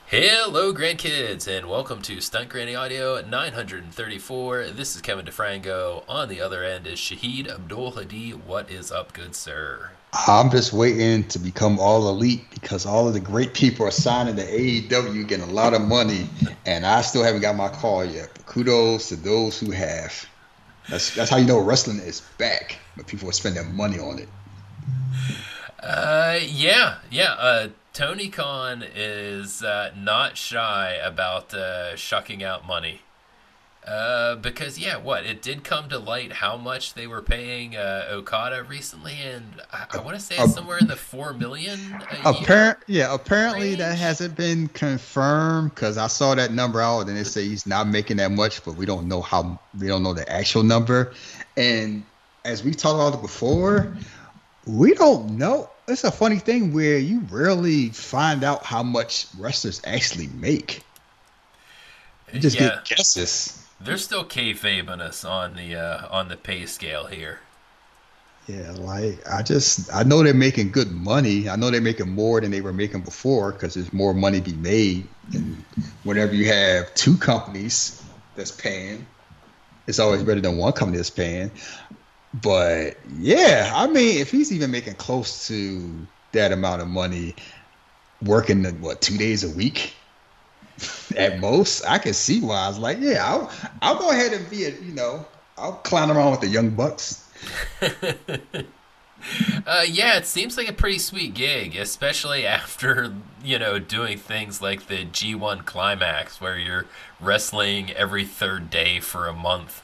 Hello, grandkids, and welcome to Stunt Granny Audio 934. This is Kevin DeFranco. On the other end is Shahid Abdul Hadi. What is up, good sir? I'm just waiting to become all elite because all of the great people are signing to AEW, getting a lot of money, and I still haven't got my call yet. But kudos to those who have. That's how you know wrestling is back when people are spending money on it. Yeah. Tony Khan is not shy about shucking out money. Because it did come to light how much they were paying Okada recently, and I want to say it's Uh, somewhere in the 4 million a year apparently that range. hasn't been confirmed because I saw that number out and they say he's not making that much, but we don't know the actual number. And as we talked about it before, we don't know. It's a funny thing where you rarely find out how much wrestlers actually make. You just Yeah, get guesses. they're still kayfabing us on the pay scale here. Yeah, like I know they're making good money. I know they're making more than they were making before because there's more money to be made. And whenever you have two companies that's paying, it's always better than one company that's paying. But yeah, I mean, if he's even making close to that amount of money, working 2 days a week at most, I can see why. I was like, yeah, I'll go ahead and I'll clown around with the young bucks. Yeah, it seems like a pretty sweet gig, especially after, doing things like the G1 Climax, where you're wrestling every third day for a month.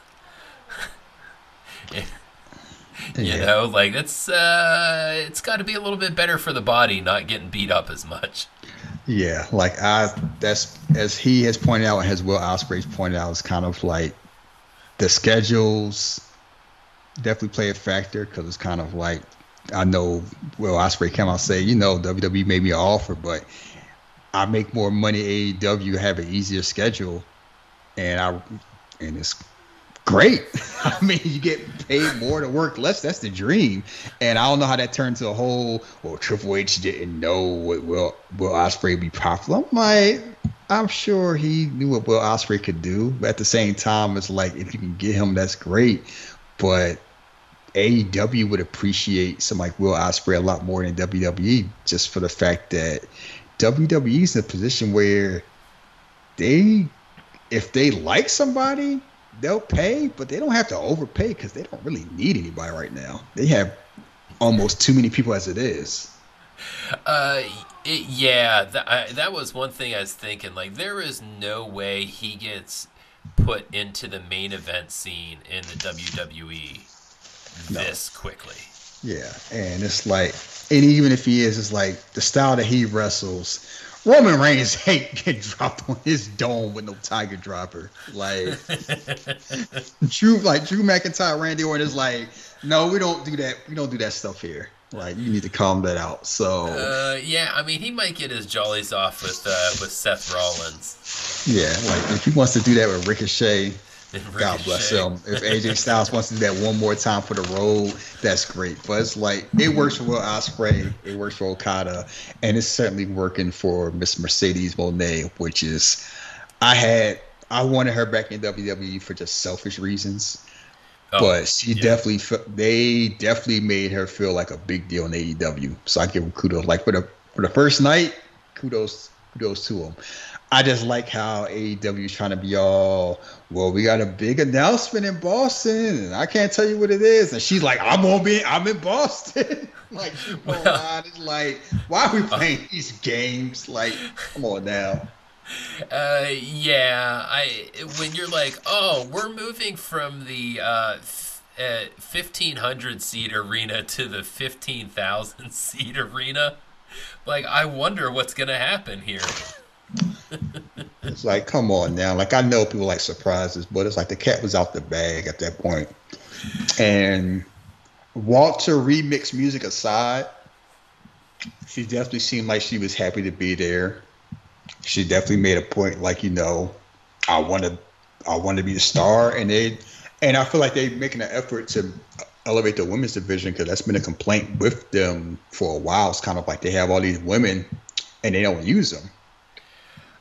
Yeah, Like it's got to be a little bit better for the body, not getting beat up as much. yeah. Like that's as he has pointed out, and as Will Ospreay's pointed out, it's kind of like the schedules definitely play a factor because it's kind of like I know Will Ospreay came out and say, WWE made me an offer, but I make more money AEW, have an easier schedule, and it's great. I mean, you get paid more to work less. That's the dream. And I don't know how that turned to a whole. Well, Triple H didn't know what Will Ospreay be popular. I'm sure he knew what Will Ospreay could do, but at the same time, it's like if you can get him, that's great. But AEW would appreciate somebody like Will Ospreay a lot more than WWE, just for the fact that WWE is in a position where they if they like somebody, they'll pay, but they don't have to overpay because they don't really need anybody right now. They have almost too many people as it is. Uh, yeah, that was one thing I was thinking. Like, there is no way he gets put into the main event scene in the WWE No. this quickly. Yeah. And it's like, and even if he is, it's like the style that he wrestles. Roman Reigns hate get dropped on his dome with no tiger dropper. Drew McIntyre, Randy Orton is like, no, we don't do that. We don't do that stuff here. Like, you need to calm that out. So Yeah, I mean, he might get his jollies off with Seth Rollins yeah, like if he wants to do that with Ricochet, and God bless Ricochet. him. If AJ Styles wants to do that one more time for the road, that's great. But it's like it works for Will Ospreay, it works for Okada, and it's certainly working for Miss Mercedes Moné, which is I had I wanted her back in WWE for just selfish reasons, Oh, but yeah. they definitely made her feel like a big deal in AEW. So I give them kudos. Like for the first night, kudos to them. I just like how AEW is trying to be all, well, we got a big announcement in Boston, and I can't tell you what it is. And she's like, I'm in Boston. Like, she won't Well, lie. It's like, why are we playing these games? Like, come on now. yeah. I when you're like, oh, we're moving from the 1,500 seat arena to the 15,000 seat arena. Like, I wonder what's gonna happen here. It's like, come on now. Like, I know people like surprises, but it's like the cat was out the bag at that point. And Walter remix music aside, she definitely seemed like she was happy to be there. She definitely made a point, like, I want to, I want to be the star, and I feel like they're making an effort to elevate the women's division because that's been a complaint with them for a while. It's kind of like they have all these women and they don't use them.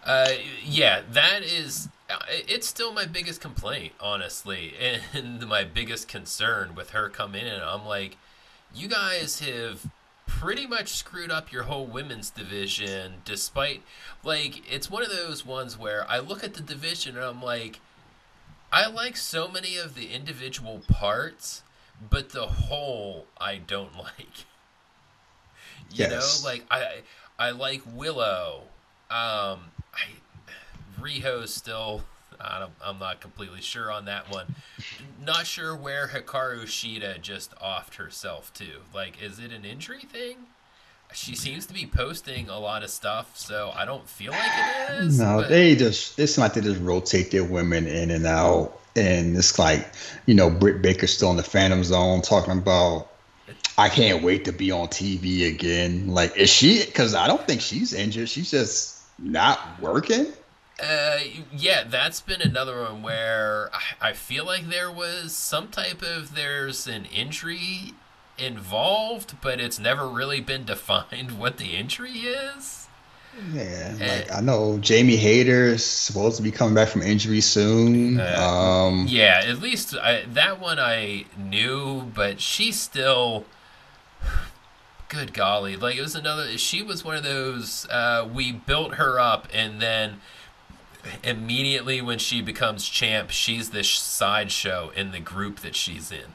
Uh, yeah, that is. It's still my biggest complaint, honestly, and my biggest concern with her coming in. I'm like, you guys have pretty much screwed up your whole women's division, despite, like, it's one of those ones where I look at the division and I'm like, I like so many of the individual parts, but the whole I don't like. You know, Yes. like I like Willow. I Riho's still. I'm not completely sure on that one. Not sure where Hikaru Shida just offed herself to. Like, is it an injury thing? She seems to be posting a lot of stuff, so I don't feel like it is. No, But they just it's like they just rotate their women in and out. And it's like, Britt Baker's still in the Phantom Zone talking about I can't wait to be on TV again. Like, is she? Because I don't think she's injured. She's just not working. Uh, yeah, that's been another one where I feel like there's an injury involved, but it's never really been defined what the injury is. Yeah, Uh, like I know Jamie Hayter is supposed to be coming back from injury soon. uh, yeah, at least that one I knew, but she's still. Good golly, like it was another. She was one of those. We built her up, and then immediately when she becomes champ, she's this sideshow in the group that she's in.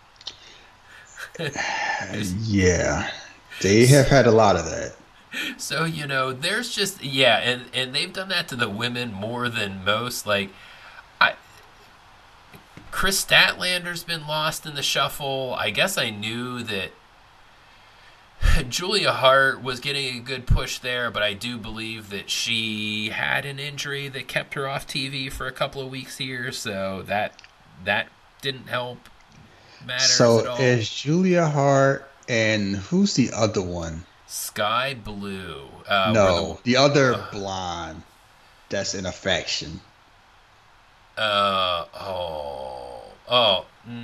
Yeah, they have had a lot of that. So there's just yeah, and they've done that to the women more than most. Like, I Chris Statlander's been lost in the shuffle. I guess I knew that Julia Hart was getting a good push there, but I do believe that she had an injury that kept her off TV for a couple of weeks here, so that didn't help matters So at all. is Julia Hart and who's the other one? Sky Blue, were the No, the other blonde that's in a faction. oh,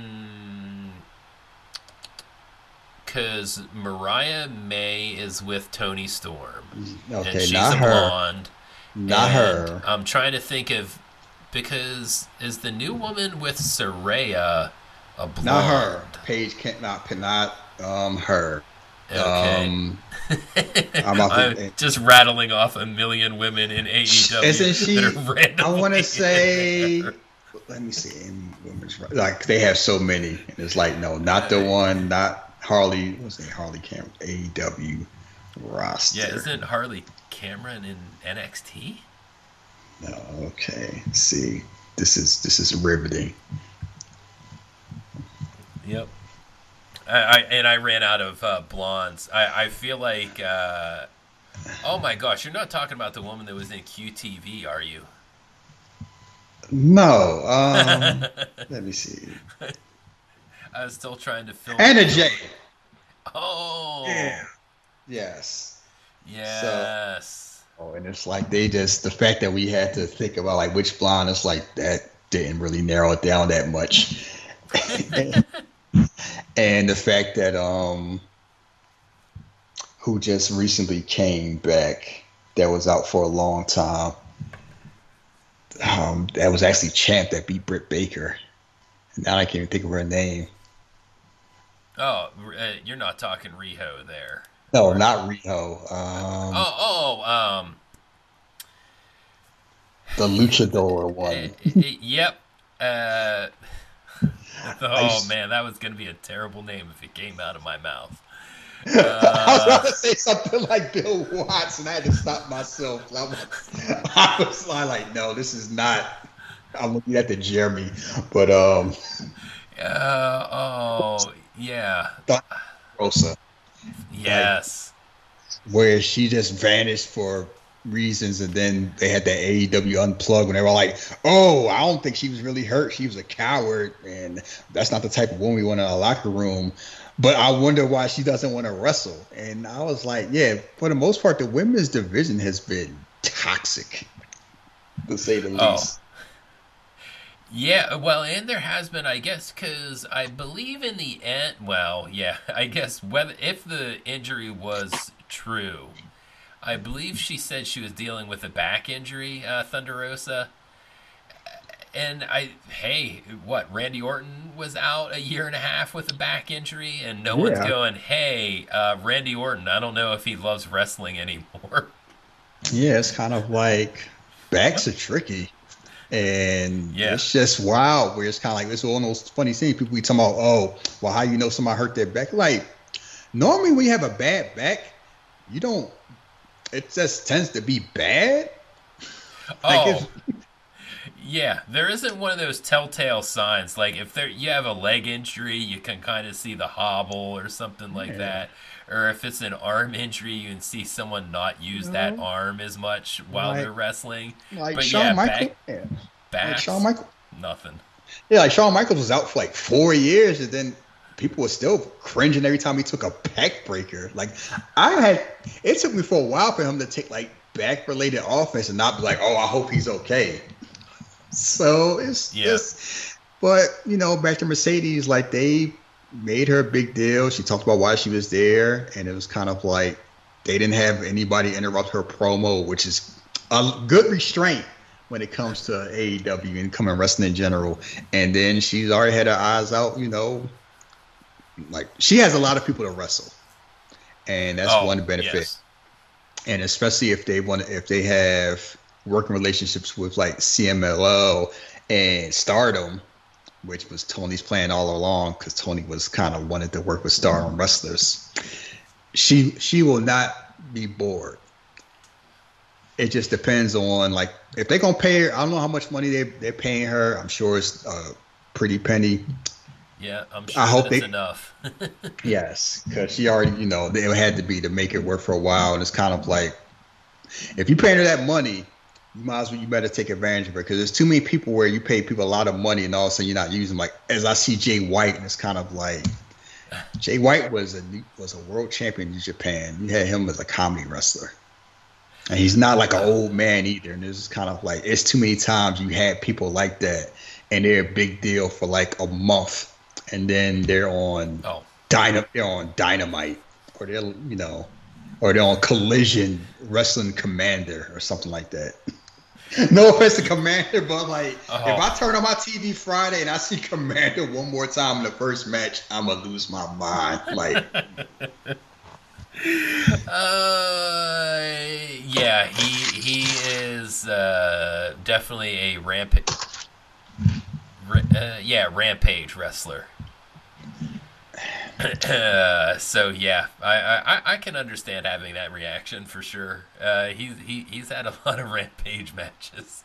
because Mariah May is with Tony Storm, and Okay, she's not a her. blonde. Not And her. I'm trying to think of because is the new woman with Soraya a Not her. blonde? Paige can't not her. Okay. Um I'm about I'm to just rattling off a million women in AEW isn't that she? are I want randomly to in say, there. let me see, in women's like they have so many, and it's like no, not the one, not Harley. What's the name? Harley Cameron AEW Yeah, roster. isn't Harley Cameron in NXT? No, okay. See, this is riveting. Yep. I ran out of blondes. I feel like oh my gosh, you're not talking about the woman that was in QTV, are you? No, let me see. I was still trying to Anna fill Jay. it. Oh, Yeah. Yes. So, yes. oh, and it's like they just the fact that we had to think about like which blonde, it's like that didn't really narrow it down that much. And the fact that who just recently came back that was out for a long time. That was actually Champ that beat Britt Baker. Now I can't even think of her name. Oh, you're not talking Riho there. No, Or not Riho. The Luchador one. yep. Uh, I, oh s- man, that was gonna be a terrible name if it came out of my mouth. I was Uh, about to say something like Bill Watts, and I had to stop myself. I was like, no, this is not. I'm looking at the Jeremy, but oh yeah, Thunder Rosa, like yes. where she just vanished for reasons, and then they had that AEW unplug when they were like, "Oh, I don't think she was really hurt. She was a coward, and that's not the type of woman we want in a locker room." But I wonder why she doesn't want to wrestle. And I was like, yeah, for the most part, the women's division has been toxic, to say the Oh least. yeah. Well, and there has been, I guess, because I believe in the end. Well, yeah. I guess whether if the injury was true, I believe she said she was dealing with a back injury, Thunder Rosa. And hey, what? Randy Orton was out a year and a half with a back injury, and no one's Yeah, going, hey, Randy Orton, I don't know if he loves wrestling anymore. yeah, it's kind of like backs are tricky. And Yeah. it's just wild where it's kind of like it's one of those funny things. People be talking about, oh, well, how you know somebody hurt their back? Like, normally when you have a bad back, you don't, it just tends to be bad. Like, Oh, if, yeah. There isn't one of those telltale signs. Like if you have a leg injury, you can kind of see the hobble or something like yeah, that. Or if it's an arm injury, you can see someone not use that no, arm as much while they're like, wrestling. like But yeah, Shawn Michaels, yeah, like Shawn backs, Michaels, nothing. yeah, like Shawn Michaels was out for like 4 years, and then people were still cringing every time he took a back breaker. Like, I had, it took me for a while for him to take like back related offense and not be like, oh, I hope he's okay. So it's Yeah. just, but back to Mercedes, like they made her a big deal. She talked about why she was there, and it was kind of like they didn't have anybody interrupt her promo, which is a good restraint when it comes to AEW and coming wrestling in general. And then she's already had her eyes out, like she has a lot of people to wrestle, and that's Oh, one benefit. yes. And especially if they have working relationships with like CMLL and Stardom, which was Tony's plan all along, because Tony was kind of wanted to work with Stardom wrestlers. She will not be bored. It just depends on like if they're gonna pay her. I don't know how much money they're paying her. I'm sure it's a pretty penny. Yeah, I'm I sure that hope it's they enough. yes, because she already it had to be to make it work for a while, and it's kind of like if you paying her that money, you better take advantage of her because there's too many people where you pay people a lot of money and all of a sudden you're not using them. Like as I see Jay White, and it's kind of like Jay White was a world champion in Japan. You had him as a comedy wrestler, and he's not like an old man either. And it's kind of like it's too many times you had people like that, and they're a big deal for like a month, and then Oh, They're on Dynamite, or or they're on Collision Wrestling Commander or something like that. No offense to Commander, but like if oh. I turn on my TV Friday and I see Commander one more time in the first match, I'm gonna lose my mind. Like, Yeah, he is definitely a yeah, rampage wrestler. So yeah, I can understand having that reaction for sure. He's had a lot of rampage matches.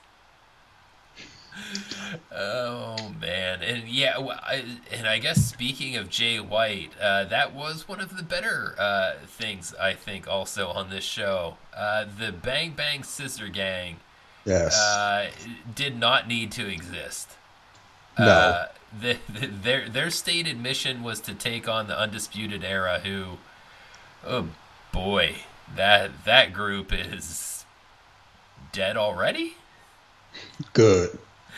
Oh man, and yeah, and I guess speaking of Jay White, that was one of the better things I think also on this show. The Bang Bang Scissor Gang yes, uh, did not need to exist. no, Their stated mission was to take on the Undisputed Era, who, oh boy, that group is dead already. good,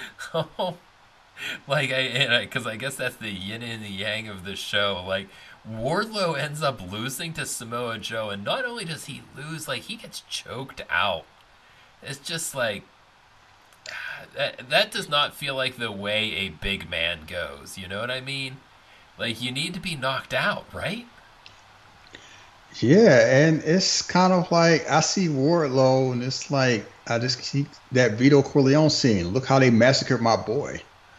Like because I guess that's the yin and the yang of the show. Like Wardlow ends up losing to Samoa Joe, and not only does he lose, like he gets choked out. It's just like that does not feel like the way a big man goes. You know what I mean? Like you need to be knocked out, right? yeah, and it's kind of like I see Wardlow, and it's like I just keep that Vito Corleone scene. Look how they massacred my boy.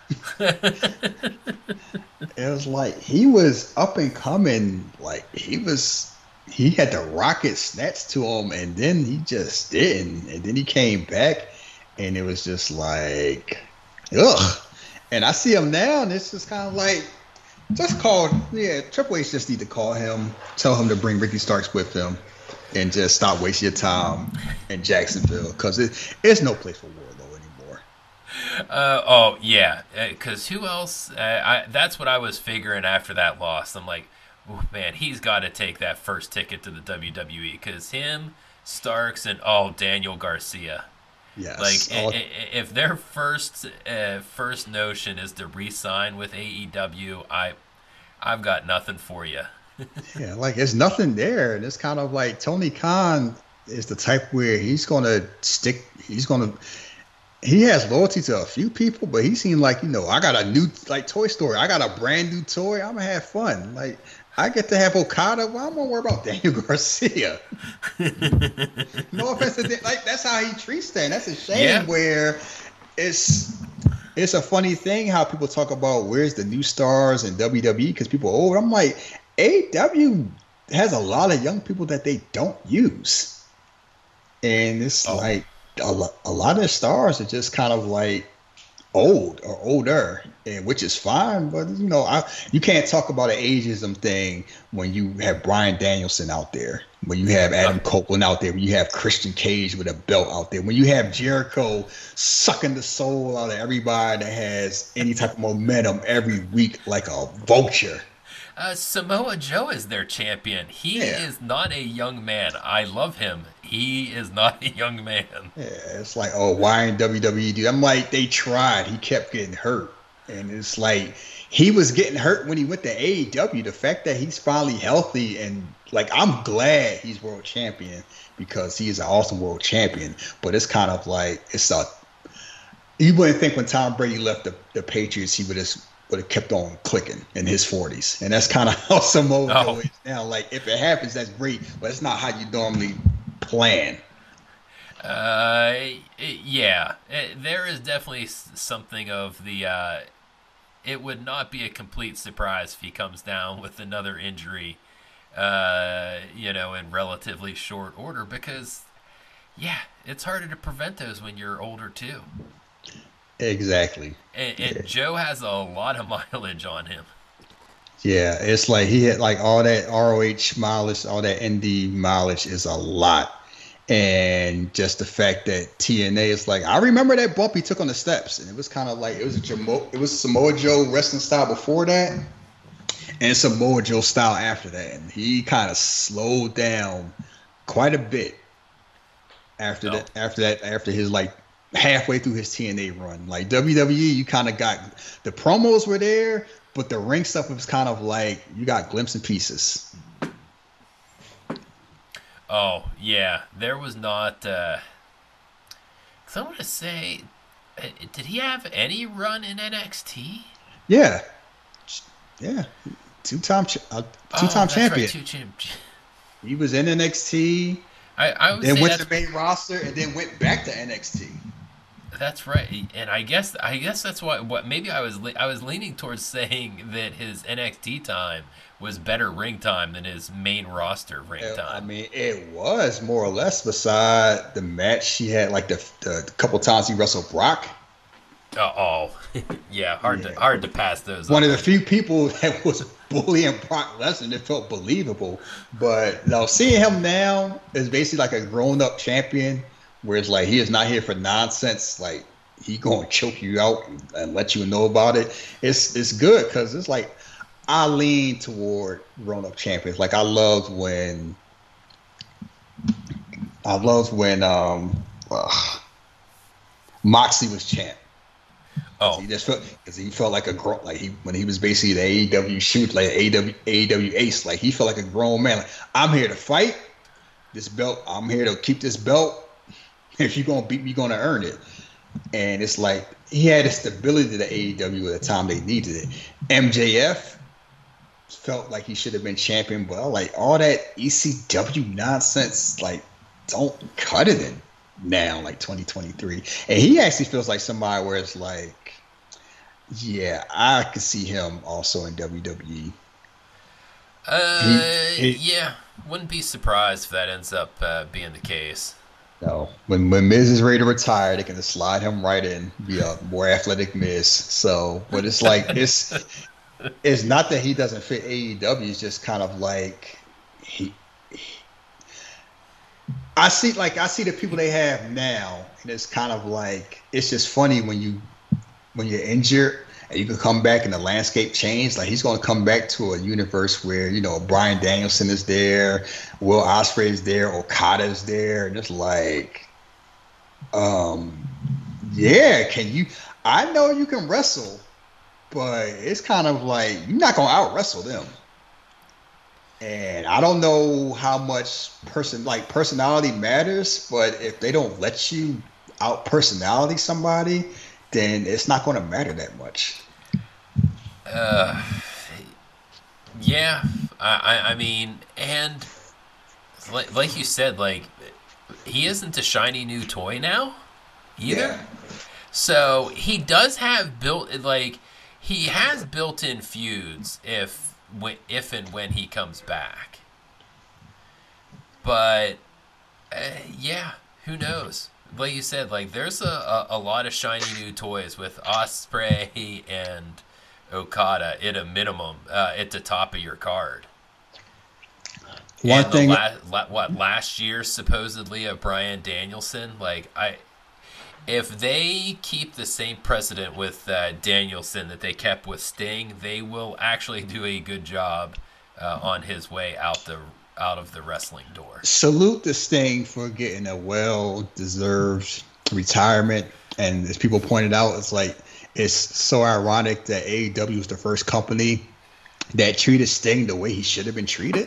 It was like he was up and coming, like he had the rocket snatched to him, and then he just didn't, and then he came back, and it was just like, ugh. And I see him now, and it's just kind of like, just call, yeah, Triple H just need to call him, tell him to bring Ricky Starks with him, and just stop wasting your time in Jacksonville, because it's no place for Wardlow anymore. Oh yeah, because who else? That's what I was figuring after that loss. I'm like, oh, man, he's got to take that first ticket to the WWE because him, Starks, and Daniel Garcia. Like Yes, if their first notion is to re-sign with AEW, I've got nothing for you. yeah, like there's nothing there, and it's kind of like Tony Khan. is the type where he's gonna stick. He has loyalty to a few people, but he seemed like, I got a new, like Toy Story. I got a brand new toy. I'm gonna have fun. Like I get to have Okada. Well, I'm gonna worry about Daniel Garcia. No offense to that. Like that's how he treats them. That's a shame. Yeah. Where it's it's a funny thing how people talk about where's the new stars in WWE because people are old. I'm like, AEW has a lot of young people that they don't use, and it's Oh, like a lot of stars are just kind of like old or older, and which is fine. But you can't talk about an ageism thing when you have Bryan Danielson out there, when you have uh, Adam Copeland out there, when you have Christian Cage with a belt out there, when you have Jericho sucking the soul out of everybody that has any type of momentum every week like a vulture. Samoa Joe is their champion. He Yeah. is not a young man. I love him. He is not a young man. Yeah, it's like, oh, why in WWE do? I'm like, they tried. He kept getting hurt, and it's like he was getting hurt when he went to AEW. The fact that he's finally healthy and like, I'm glad he's world champion because he is an awesome world champion. But it's kind of like you wouldn't think when Tom Brady left the Patriots, he would have kept on clicking in his 40s, and that's kind of how Samoa Joe Oh, is now. Like, if it happens, that's great, but it's not how you normally plan. uh, yeah. There is definitely something of the. It would not be a complete surprise if he comes down with another injury, in relatively short order because, yeah, it's harder to prevent those when you're older too. Exactly. And Joe has a lot of mileage on him. Yeah, it's like he had like all that ROH mileage, all that ND mileage is a lot. And just the fact that TNA is like, I remember that bump he took on the steps, and it was kind of like it was Samoa Joe wrestling style before that, and Samoa Joe style after that, and he kind of slowed down quite a bit Oh, after his like halfway through his TNA run. Like WWE, you kind of got the promos were there, but the ring stuff was kind of like you got glimpses and pieces. oh, yeah. There was not. 'Cause I want to say, did he have any run in NXT? Yeah, yeah, two-time Oh, two-time that's right. champion. Two champ. He was in NXT, I would then say went to that's the main roster, and then went back to NXT. That's right, and I guess that's why. What maybe I was leaning towards saying that his NXT time was better ring time than his main roster ring I time. mean, it was more or less beside the match he had, like the couple times he wrestled Brock. Yeah, Yeah, hard to pass those one up. of the few people that was bullying Brock Lesnar that felt believable. But no, seeing him now is basically like a grown up champion, where it's like he is not here for nonsense. Like he gonna choke you out and let you know about it. It's good because it's like I lean toward grown up champions. Like I loved when Moxley was champ. Because Oh, he felt like a grown, like he when he was basically the AEW shoot, like AEW ace, like he felt like a grown man. Like, I'm here to fight this belt. I'm here to keep this belt. If you're gonna beat me, you're gonna earn it. And it's like he had the stability to AEW at the time they needed it. MJF felt like he should have been champion, but like all that ECW nonsense, like don't cut it in now, like 2023. And he actually feels like somebody where it's like, yeah, I could see him also in WWE. He yeah, wouldn't be surprised if that ends up being the case. no. When Miz is ready to retire, they can just slide him right in, be a more athletic Miz. So, but it's like it's not that he doesn't fit AEW. It's just kind of like he. I see the people they have now, and it's kind of like it's just funny when you're injured and you can come back and the landscape changed. Like he's going to come back to a universe where Brian Danielson is there, Will Ospreay is there, Okada is there, and it's like, um, yeah, can you? I know you can wrestle, but it's kind of like you're not going to out wrestle them. And I don't know how much personality matters, but if they don't let you out personality somebody, then it's not going to matter that much. Yeah, I mean, and like you said, like he isn't a shiny new toy now either. Yeah. So he does have he has built-in feuds if and when he comes back. But yeah, who knows? Like you said, like there's a lot of shiny new toys with Osprey and Okada at a minimum at the top of your card. One And the thing, last year supposedly of Brian Danielson, like I if they keep the same precedent with Danielson that they kept with Sting, they will actually do a good job on his way out of the wrestling door. salute this thing for getting a well deserved retirement. And as people pointed out, it's so ironic that AEW is the first company that treated Sting the way he should have been treated.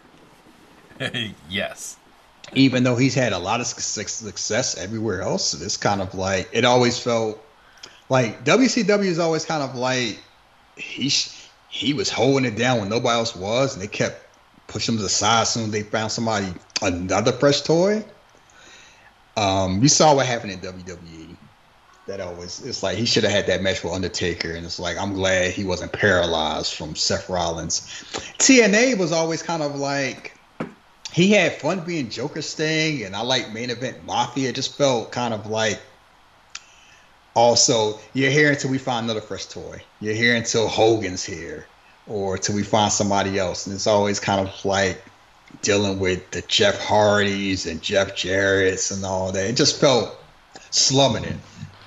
Yes. Even though he's had a lot of success everywhere else, it's kind of like it always felt like WCW is always kind of like he he was holding it down when nobody else was, and they kept pushing him to the side as soon as they found somebody another fresh toy. We saw what happened in WWE. That always it's like he should have had that match with Undertaker, and it's like I'm glad he wasn't paralyzed from Seth Rollins. TNA was always kind of like he had fun being Joker Sting, and I like main event Mafia. It just felt kind of like also you're here until we find another fresh toy. You're here until Hogan's here, or till we find somebody else, and it's always kind of like dealing with the Jeff Hardys and Jeff Jarrett's and all that. It just felt slumming it.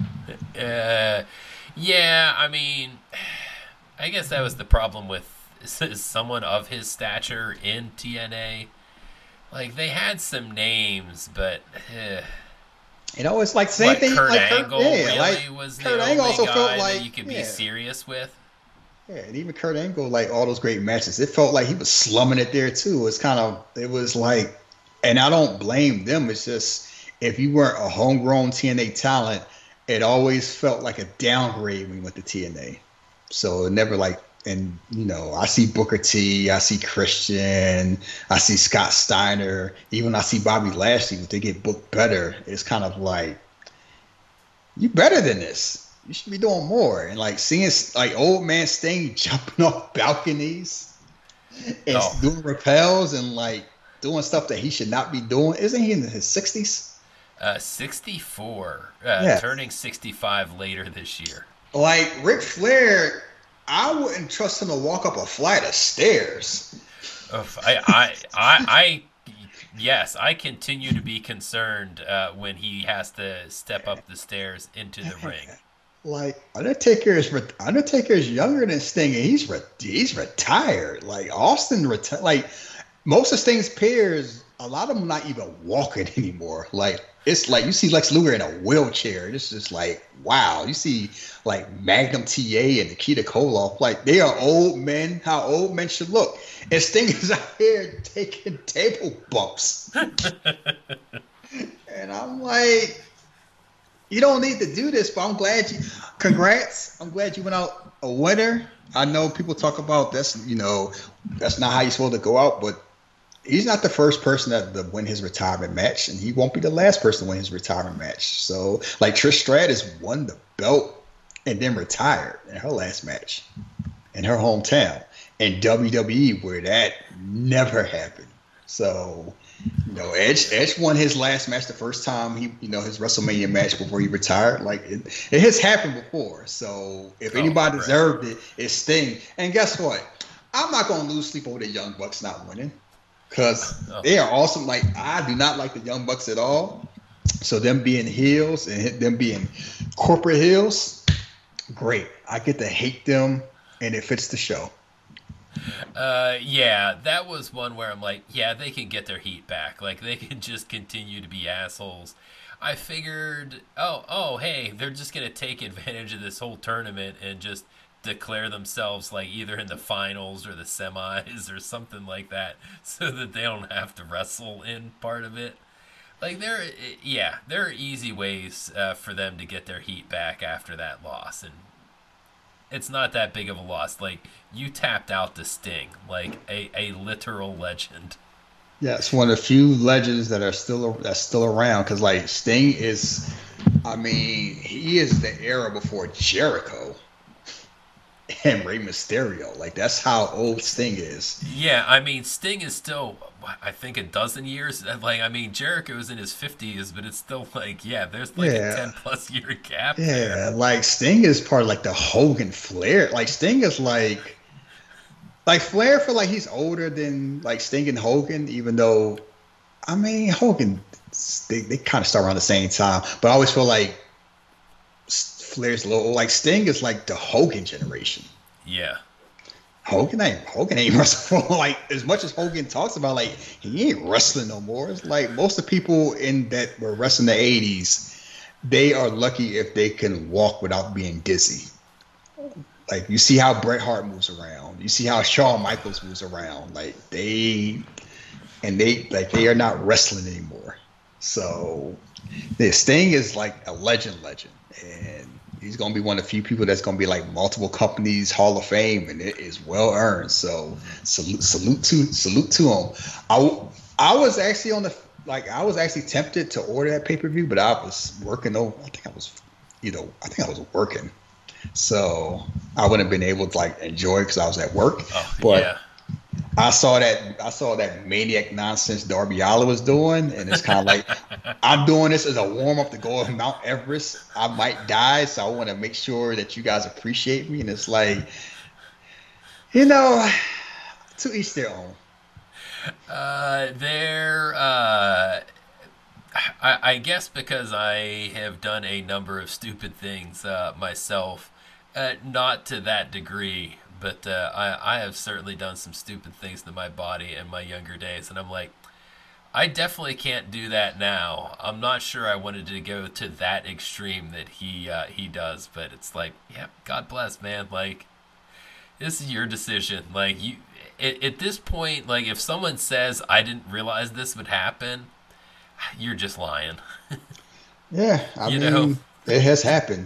Yeah, I mean, I guess that was the problem with someone of his stature in TNA. Like they had some names, but You know, it's like same thing. Kurt like Angle yeah, really like was the Kurt only Angle also guy felt that like you could be yeah, serious with. yeah, and even Kurt Angle, like all those great matches, it felt like he was slumming it there too. It was like, and I don't blame them. It's just if you weren't a homegrown TNA talent, it always felt like a downgrade when you went to TNA. So it never like, and you know, I see Booker T, I see Christian, I see Scott Steiner, even I see Bobby Lashley. If they get booked better, it's kind of like you better than this. You should be doing more. And like seeing like old man Sting jumping off balconies and Oh, doing rappels and like doing stuff that he should not be doing. Isn't he in his 60s? 64, Yeah. turning 65 later this year. Like Ric Flair, I wouldn't trust him to walk up a flight of stairs. Oof, yes, I continue to be concerned when he has to step up the stairs into the ring. Like Undertaker is younger than Sting, and he's retired. Like Austin retired. Like most of Sting's peers, a lot of them not even walking anymore. Like it's like you see Lex Luger in a wheelchair. It's just like wow. You see like Magnum TA and Nikita Koloff. Like they are old men. How old men should look. And Sting is out here taking table bumps. And I'm like, you don't need to do this, but I'm glad you. Congrats! I'm glad you went out a winner. I know people talk about that's that's not how you're supposed to go out, but he's not the first person to win his retirement match, and he won't be the last person to win his retirement match. So, like Trish Stratus won the belt and then retired in her last match in her hometown in WWE, where that never happened. So, Edge won his last match the first time his WrestleMania match before he retired. Like it has happened before. So if anybody Right. deserved it, it's Sting. And guess what? I'm not gonna lose sleep over the Young Bucks not winning because Oh, they are awesome. Like I do not like the Young Bucks at all. So them being heels and them being corporate heels, great. I get to hate them, and it fits the show. yeah, that was one where I'm like, yeah, they can get their heat back. Like they can just continue to be assholes. I figured, hey, they're just gonna take advantage of this whole tournament and just declare themselves like either in the finals or the semis or something like that, so that they don't have to wrestle in part of it. Like there are easy ways for them to get their heat back after that loss, and it's not that big of a loss. Like you tapped out the Sting, like a literal legend. Yeah, it's one of the few legends that's still around. Because like Sting is, I mean, he is the era before Jericho and Rey Mysterio. Like that's how old Sting is. Yeah, I mean Sting is still, I think, a dozen years. Like I mean Jericho is in his 50s, but it's still like yeah, there's like a Yeah, 10+ year gap there. yeah. Like Sting is part of like the Hogan Flair. Like Sting is like Flair feel like he's older than like Sting and Hogan, even though I mean Hogan they kind of start around the same time, but I always feel like Flair's a little old. Like Sting is like the Hogan generation. Yeah. Hogan ain't wrestling for like as much as Hogan talks about like he ain't wrestling no more. It's like most of the people in that were wrestling in the '80s, they are lucky if they can walk without being dizzy. Like you see how Bret Hart moves around, you see how Shawn Michaels moves around. Like they are not wrestling anymore. So the Sting is like a legend, and he's gonna be one of the few people that's gonna be like multiple companies Hall of Fame, and it is well earned. So salute to him. I was actually I was actually tempted to order that pay-per-view, but I was working over. I think I was working, so I wouldn't have been able to like enjoy it because I was at work. Oh But yeah. I saw that maniac nonsense Darby Allin was doing, and it's kind of like I'm doing this as a warm up to go on Mount Everest. I might die, so I want to make sure that you guys appreciate me. And it's like, you know, to each their own. There. I guess because I have done a number of stupid things myself, not to that degree, but I have certainly done some stupid things to my body in my younger days, and I'm like, I definitely can't do that now. I'm not sure I wanted to go to that extreme that he does, but it's like, yeah, God bless, man. Like, this is your decision. Like, at this point, like, if someone says I didn't realize this would happen, you're just lying. Yeah, I You know. mean, it has happened.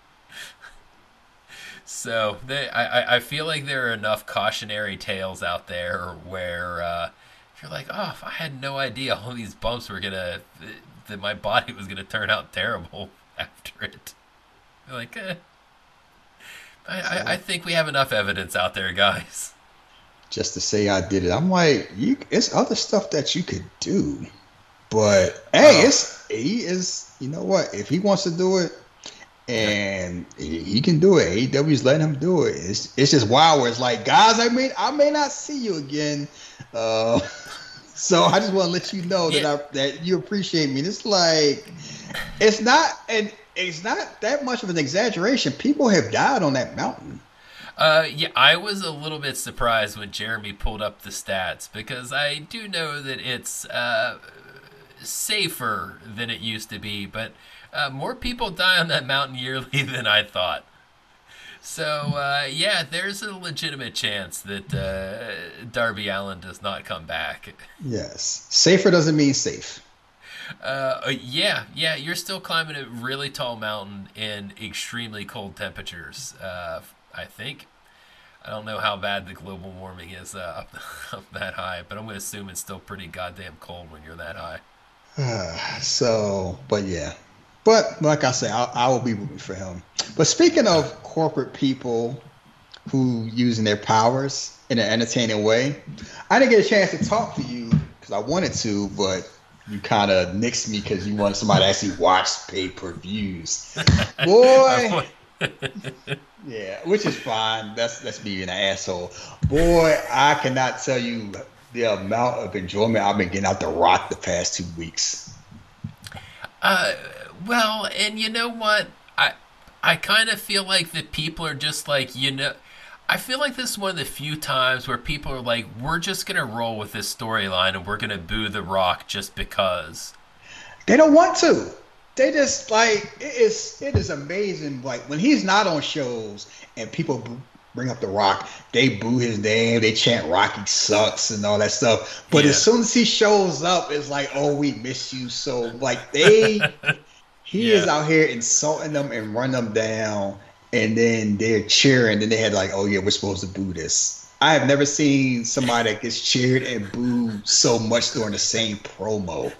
So I feel like there are enough cautionary tales out there where you're like, oh, if I had no idea all these bumps were that my body was gonna turn out terrible after it. You're like, I So think we have enough evidence out there, guys. just to say I did it, I'm like, it's other stuff that you could do, but hey, Oh, he is. You know what? If he wants to do it, and he can do it. AEW's letting him do it. It's just wild where it's like, guys, I may not see you again. Uh, so I just want to let you know yeah. that you appreciate me. And it's like it's not that much of an exaggeration. People have died on that mountain. Yeah, I was a little bit surprised when Jeremy pulled up the stats because I do know that it's safer than it used to be, but more people die on that mountain yearly than I thought. So, yeah, there's a legitimate chance that Darby Allin does not come back. Yes, safer doesn't mean safe. Yeah, you're still climbing a really tall mountain in extremely cold temperatures, I think. I don't know how bad the global warming is up that high, but I'm going to assume it's still pretty goddamn cold when you're that high. So, but yeah. But like I said, I will be rooting for him. But speaking of corporate people who using their powers in an entertaining way, I didn't get a chance to talk to you because I wanted to, but you kind of nixed me because you wanted somebody to actually watch pay-per-views. Boy, yeah, which is fine. That's being an asshole. Boy, I cannot tell you the amount of enjoyment I've been getting out the Rock the past 2 weeks. Uh, well, and you know what? I kind of feel like that people are just like, I feel like this is one of the few times where people are like, we're just going to roll with this storyline and we're going to boo The Rock just because. They don't want to. they just like it is amazing. Like when he's not on shows and people bring up The Rock, they boo his name, they chant Rocky sucks and all that stuff. But as Yeah. soon as he shows up, it's like, oh, we miss you. So like he is Yeah. out here insulting them and run them down, and then they're cheering. And they had like, oh yeah, we're supposed to boo this. I have never seen somebody that gets cheered and booed so much during the same promo.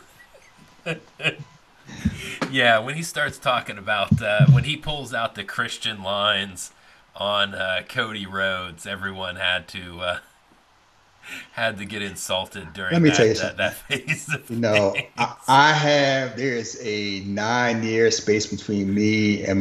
Yeah, when he starts talking about when he pulls out the Christian lines on Cody Rhodes, everyone had to get insulted Let during me tell that you something. that phase of You know, things. there is a 9 year space between me and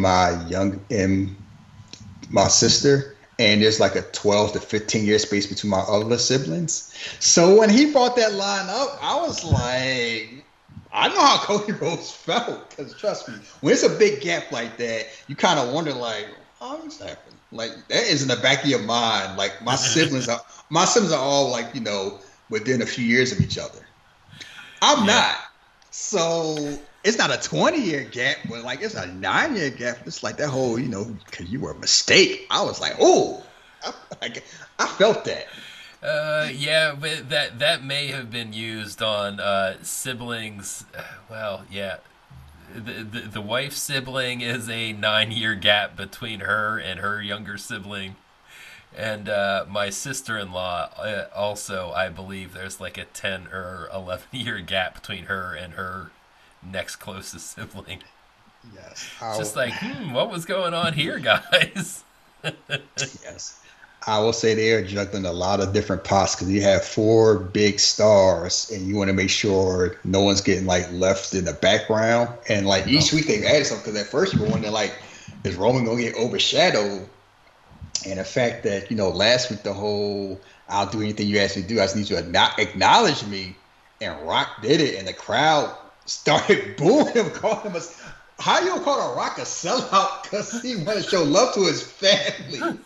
my sister, and there's like a 12 to 15 year space between my other siblings. So when he brought that line up, I was like, I know how Cody Rhodes felt, because trust me, when it's a big gap like that, you kind of wonder like, oh, what's happening? Like that is in the back of your mind. Like my siblings are all like, within a few years of each other. I'm Yeah, not. So it's not a 20-year gap, but like it's a 9 year gap. It's like that whole, because you were a mistake. I was like, oh, like, I felt that. yeah, but that may have been used on siblings. Well, yeah, the wife's sibling is a 9 year gap between her and her younger sibling. And my sister in law, also, I believe there's like a 10 or 11 year gap between her and her next closest sibling. Yes. It's just like, what was going on here, guys? Yes. I will say they are juggling a lot of different pots because you have four big stars and you want to make sure no one's getting like left in the background. And like Oh, each week they've added something, because at first you were wondering like, is Roman gonna get overshadowed? And the fact that, last week the whole I'll do anything you ask me to do, I just need you to not acknowledge me. And Rock did it, and the crowd started booing him, calling him a. How you gonna call a Rock a sellout because he want to show love to his family?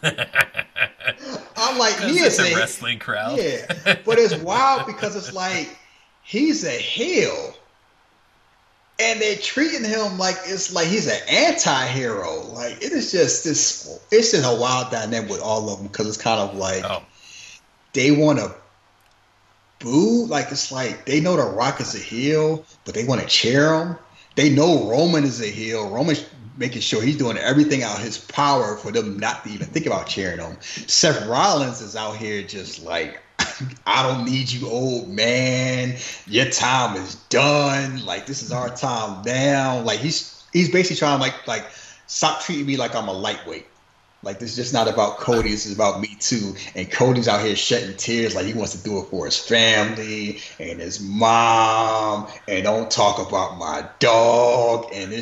I'm like, he because it's is a a. wrestling crowd. Yeah, but it's wild because it's like he's a heel, and they're treating him like it's like he's an anti-hero. Like it is just this. It's just a wild dynamic with all of them, because it's kind of like Oh, they want to boo. Like it's like they know The Rock is a heel, but they want to cheer him. They know Roman is a heel. Roman's making sure he's doing everything out of his power for them not to even think about cheering him. Seth Rollins is out here just like, I don't need you, old man. Your time is done. Like this is our time now. Like he's basically trying to like stop treating me like I'm a lightweight. Like this is just not about Cody. This is about me too. And Cody's out here shedding tears like he wants to do it for his family and his mom. And don't talk about my dog. And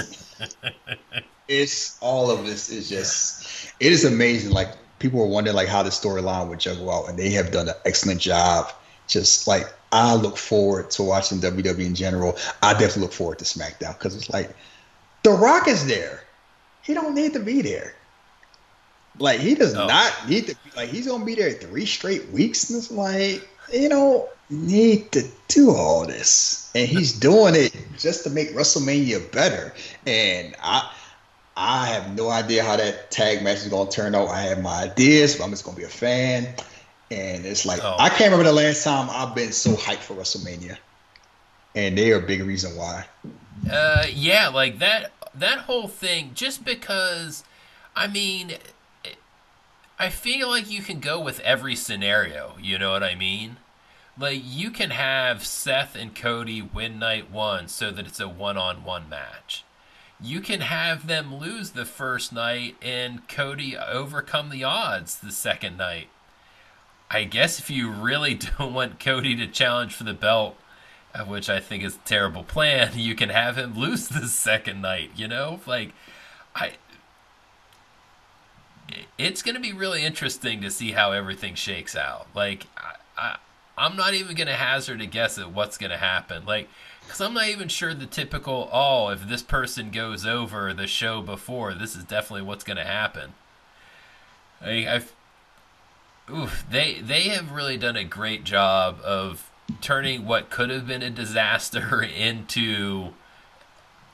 it's all of this is yeah. just, it is amazing. Like people were wondering like how the storyline would juggle out, and they have done an excellent job. Just like I look forward to watching WWE in general. I definitely look forward to SmackDown because it's like The Rock is there. He don't need to be there. Like he does Oh, not need to. Like he's gonna be there 3 straight weeks, and it's like you don't need to do all this, and he's doing it just to make WrestleMania better. And I have no idea how that tag match is gonna turn out. I have my ideas, but I'm just gonna be a fan. And it's like oh, I can't remember the last time I've been so hyped for WrestleMania, and they are a big reason why. yeah, like that whole thing. Just because, I mean, I feel like you can go with every scenario. You know what I mean? Like you can have Seth and Cody win night one so that it's a one-on-one match. You can have them lose the first night and Cody overcome the odds the second night. I guess if you really don't want Cody to challenge for the belt, which I think is a terrible plan, you can have him lose the second night. Like I, it's going to be really interesting to see how everything shakes out. Like I'm not even going to hazard a guess at what's going to happen. Like, because I'm not even sure the typical, oh, if this person goes over the show before, this is definitely what's going to happen. I've Oof, they have really done a great job of turning what could have been a disaster into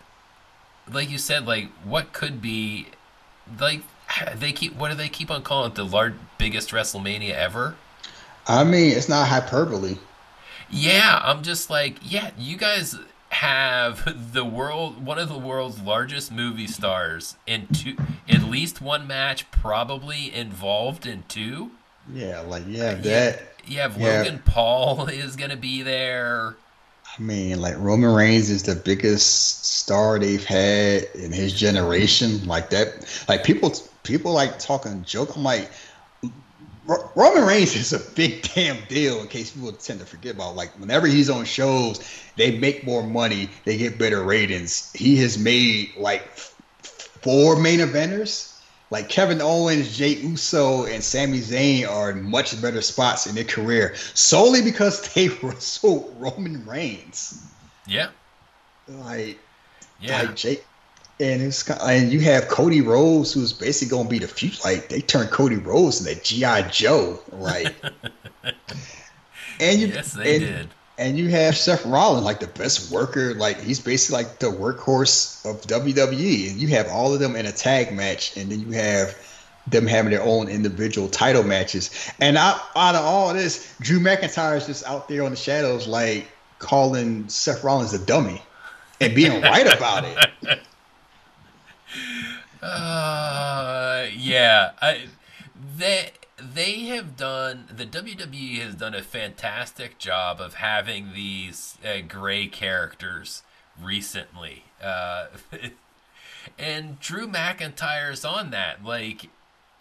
like you said, like what could be like they keep what do they keep on calling it the biggest WrestleMania ever? I mean, it's not hyperbole. Yeah, I'm just like, yeah, you guys have one of the world's largest movie stars in two, at least one match, probably involved in two. Yeah, like you have Yeah, that. you have Yeah, Logan Paul is gonna be there. I mean, like Roman Reigns is the biggest star they've had in his generation. Like that, like people like talking joke. I'm like, Roman Reigns is a big damn deal. In case people tend to forget about, like whenever he's on shows, they make more money, they get better ratings. He has made like four main eventers. Like Kevin Owens, Jey Uso, and Sami Zayn are in much better spots in their career solely because they wrestled Roman Reigns. Yeah, Like, yeah. like Jake, and and you have Cody Rhodes, who's basically gonna be the future. Like they turned Cody Rhodes into GI Joe. Like, and you Yes, they and did. and you have Seth Rollins, like the best worker. Like he's basically like the workhorse of WWE. And you have all of them in a tag match, and then you have them having their own individual title matches. And out of all this, Drew McIntyre is just out there on the shadows, like calling Seth Rollins a dummy and being right about it. Yeah. They have done the WWE has done a fantastic job of having these gray characters recently, and Drew McIntyre's on that. Like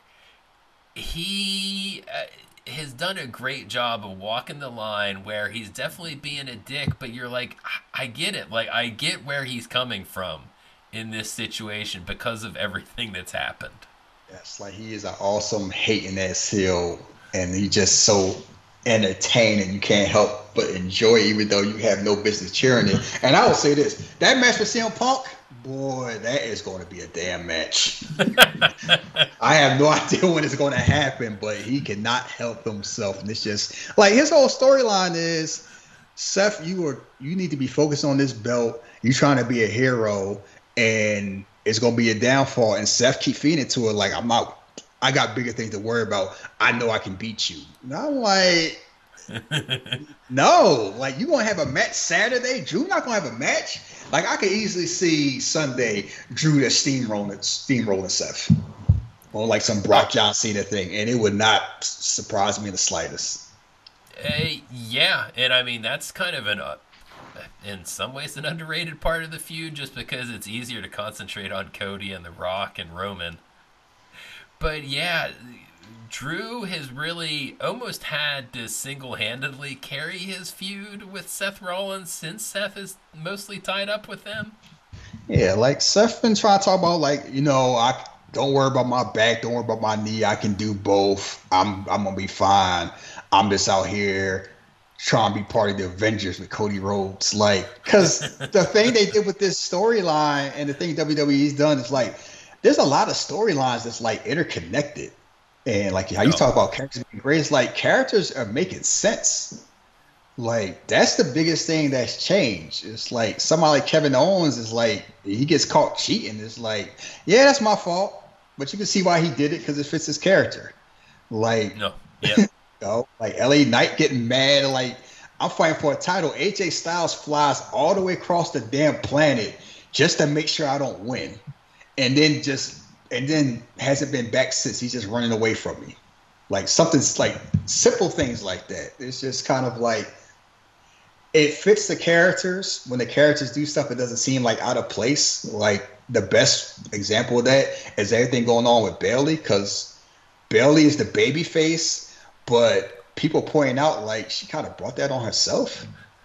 he has done a great job of walking the line where he's definitely being a dick, but you're like, I get it. Like I get where he's coming from in this situation because of everything that's happened. Yes, like he is an awesome hating ass heel, and he just so entertaining. You can't help but enjoy it, even though you have no business cheering it. And I will say this: that match with CM Punk, boy, that is going to be a damn match. I have no idea when it's going to happen, but he cannot help himself, and it's just like his whole storyline is Seth, you need to be focused on this belt. You trying to be a hero, and it's gonna be a downfall. And Seth keep feeding it to her like, I'm not. I got bigger things to worry about. I know I can beat you. And I'm like, no, like you gonna have a match Saturday. Drew not gonna have a match. Like I could easily see Sunday Drew to steamrolling Seth on like some Brock John Cena thing, and it would not surprise me in the slightest. Yeah, and I mean that's kind of in some ways an underrated part of the feud, just because it's easier to concentrate on Cody and The Rock and Roman. But yeah, Drew has really almost had to single-handedly carry his feud with Seth Rollins since Seth is mostly tied up with them. Yeah, like Seth been trying to talk about like, I don't worry about my back, don't worry about my knee. I can do both. I'm gonna be fine. I'm just out here trying to be part of the Avengers with Cody Rhodes. Like, cause the thing they did with this storyline and the thing WWE's done is like there's a lot of storylines that's like interconnected. And like how you Oh, talk about characters being great, it's like characters are making sense. Like that's the biggest thing that's changed. It's like somebody like Kevin Owens is like he gets caught cheating. It's like, yeah, that's my fault, but you can see why he did it because it fits his character. Like, no. Yep. like LA Knight getting mad, like I'm fighting for a title. AJ Styles flies all the way across the damn planet just to make sure I don't win, and then hasn't been back since. He's just running away from me. Like something's like simple things like that. It's just kind of like it fits the characters. When the characters do stuff, it doesn't seem like out of place. Like the best example of that is everything going on with Bailey, because Bailey is the baby face, but people pointing out like she kind of brought that on herself.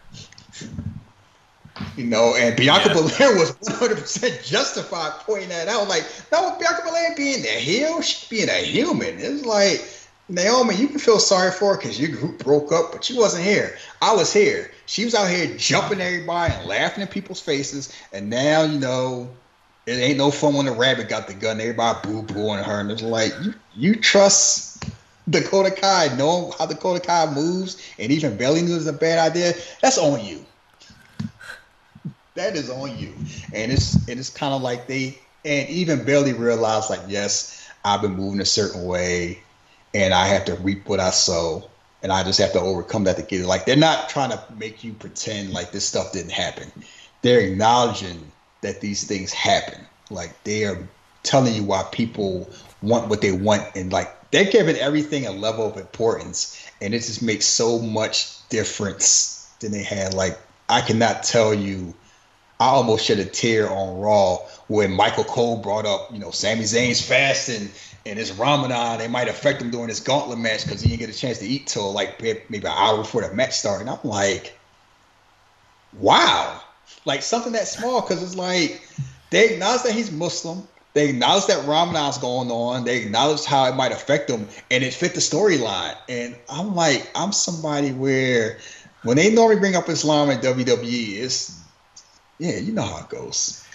And Bianca Yeah. Belair was 100% justified pointing that out. Like, that was Bianca Belair being the heel, she being a human. It's like, Naomi, you can feel sorry for her because your group broke up, but she wasn't here. I was here. She was out here jumping everybody and laughing in people's faces. And now, it ain't no fun when the rabbit got the gun. Everybody boo-booing her. And it's like, you trust Dakota Kai, knowing how Dakota Kai moves, and even Bailey knew it was a bad idea. That's on you. That is on you. And it's kind of like they and even barely realize like, yes, I've been moving a certain way and I have to reap what I sow and I just have to overcome that to get it. Like they're not trying to make you pretend like this stuff didn't happen. They're acknowledging that these things happen. Like they are telling you why people want what they want and like they're giving everything a level of importance and it just makes so much difference than they had. Like I cannot tell you I almost shed a tear on Raw when Michael Cole brought up, Sami Zayn's fasting and his Ramadan. It might affect him during his gauntlet match because he didn't get a chance to eat till like maybe an hour before the match started. And I'm like, wow, like something that small because it's like they acknowledge that he's Muslim. They acknowledge that Ramadan's going on. They acknowledge how it might affect him, and it fit the storyline. And I'm like, I'm somebody where when they normally bring up Islam in WWE, it's yeah, you know how it goes.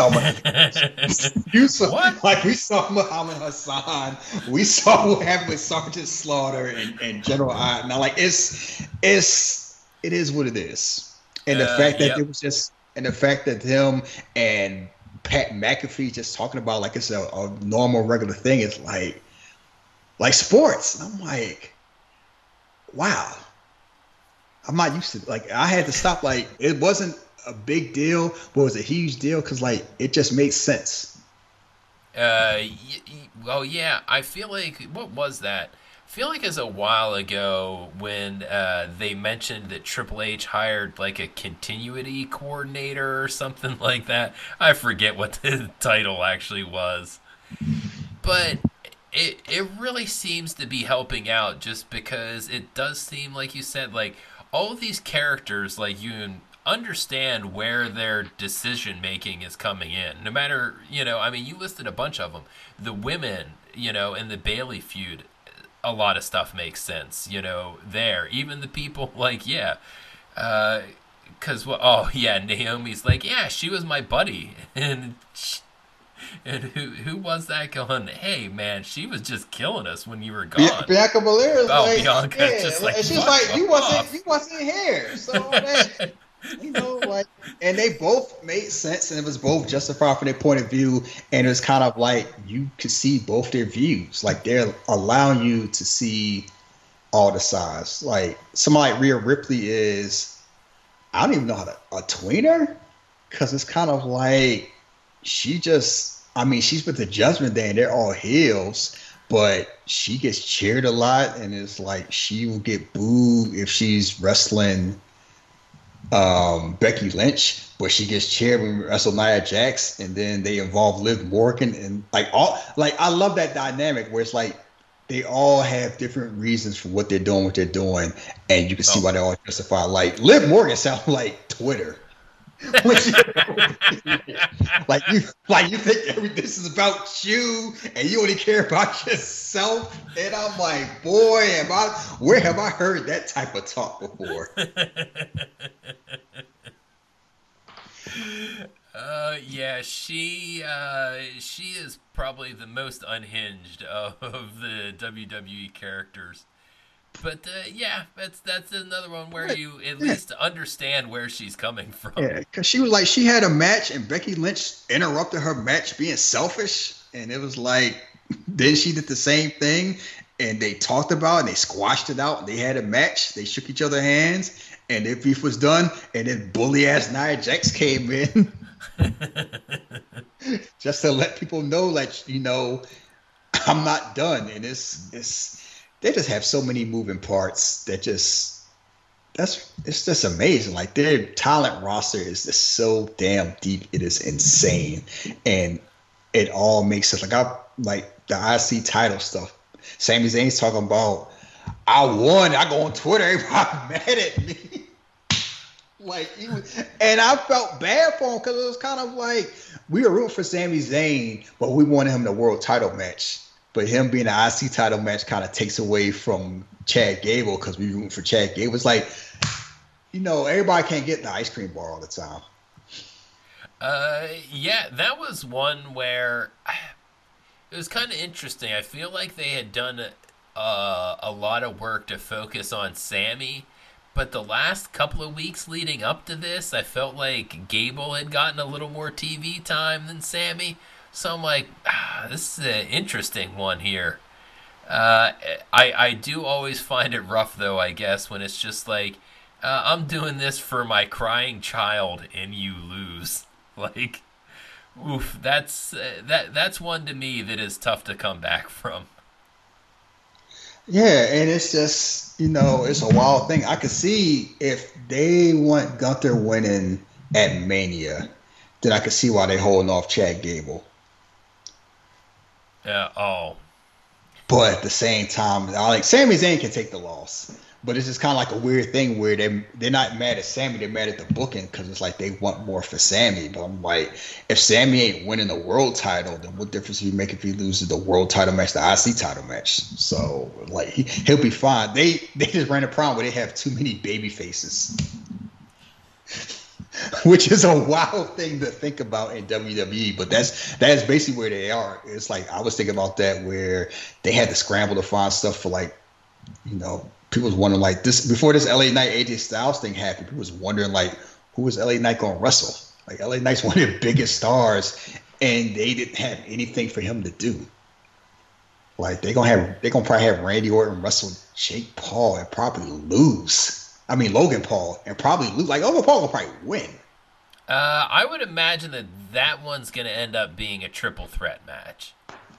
What? Like we saw Muhammad Hassan, we saw what happened with Sergeant Slaughter and General I. Now, like it is what it is, and the fact that Yep. it was just, and the fact that him and Pat McAfee just talking about like it's a normal regular thing is like sports. And I'm like, wow, I'm not used to like I had to stop. Like it wasn't a big deal, but it was a huge deal because like it just made sense. Well, yeah. I feel like what was that? I feel like it was a while ago when they mentioned that Triple H hired like a continuity coordinator or something like that. I forget what the title actually was, but it really seems to be helping out just because it does seem like you said like all of these characters like you understand where their decision making is coming in no matter I mean you listed a bunch of them, the women in the Bailey feud, a lot of stuff makes sense there, even the people like yeah because well, oh yeah, Naomi's like yeah she was my buddy and who was that going? Hey man, she was just killing us when you were gone. Bianca Belair is Oh, like, Bianca's yeah, just like and she's fuck like, off. you wasn't here, so that like, and they both made sense, and it was both justified from their point of view, and it was kind of like you could see both their views, like they're allowing you to see all the sides. Like somebody like Rhea Ripley is, I don't even know how to a tweener, because it's kind of like she just, I mean, she's with the Judgment Day and they're all heels, but she gets cheered a lot, and it's like she will get booed if she's wrestling Becky Lynch, but she gets cheered when we wrestle Nia Jax, and then they involve Liv Morgan, and like all, like I love that dynamic where it's like they all have different reasons for what they're doing, and you can see Oh. why they all justify. Like Liv Morgan sounds like Twitter. Which, like you think this is about you and you only care about yourself, and I'm like, boy, where have I heard that type of talk before? Yeah, she is probably the most unhinged of the WWE characters. But yeah, that's another one where you at Yeah, least understand where she's coming from. yeah, because she was like, she had a match and Becky Lynch interrupted her match being selfish, and it was like, then she did the same thing, and they talked about it, and they squashed it out, and they had a match, they shook each other hands, and their beef was done, and then bully ass Nia Jax came in just to let people know, like, I'm not done, and it's they just have so many moving parts that just it's just amazing. Like their talent roster is just so damn deep. It is insane, and it all makes sense. Like I like the IC title stuff. Sami Zayn's talking about I won. I go on Twitter, everybody mad at me. Like and I felt bad for him because it was kind of like we were rooting for Sami Zayn, but we wanted him in a world title match. But him being an IC title match kind of takes away from Chad Gable because we rooting for Chad Gable. It's like, everybody can't get in the ice cream bar all the time. Yeah, that was one where it was kind of interesting. I feel like they had done a lot of work to focus on Sammy, But the last couple of weeks leading up to this, I felt like Gable had gotten a little more TV time than Sammy. So I'm like, this is an interesting one here. I do always find it rough though, I guess, when it's just like, I'm doing this for my crying child and you lose. Like, oof, that's one to me that is tough to come back from. Yeah, and it's just, it's a wild thing. I could see if they want Gunther winning at Mania, then I could see why they holding off Chad Gable. Oh, But at the same time, I like Sami Zayn can take the loss. But it's just kind of like a weird thing where they're not mad at Sammy, they're mad at the booking because it's like they want more for Sammy. But I'm like, if Sammy ain't winning the world title, then what difference do you make if he loses the world title match, the IC title match? So like he'll be fine. They just ran a problem where they have too many baby faces, which is a wild thing to think about in WWE. But that's basically where they are. It's like I was thinking about that where they had to scramble to find stuff for like, people was wondering like this before this LA Knight AJ Styles thing happened. People was wondering like who was LA Knight gonna wrestle? Like LA Knight's one of their biggest stars, and they didn't have anything for him to do. Like they're gonna probably have Randy Orton wrestle Jake Paul and probably lose. I mean Logan Paul and probably lose. Like Logan Paul will probably win. I would imagine that one's going to end up being a triple threat match.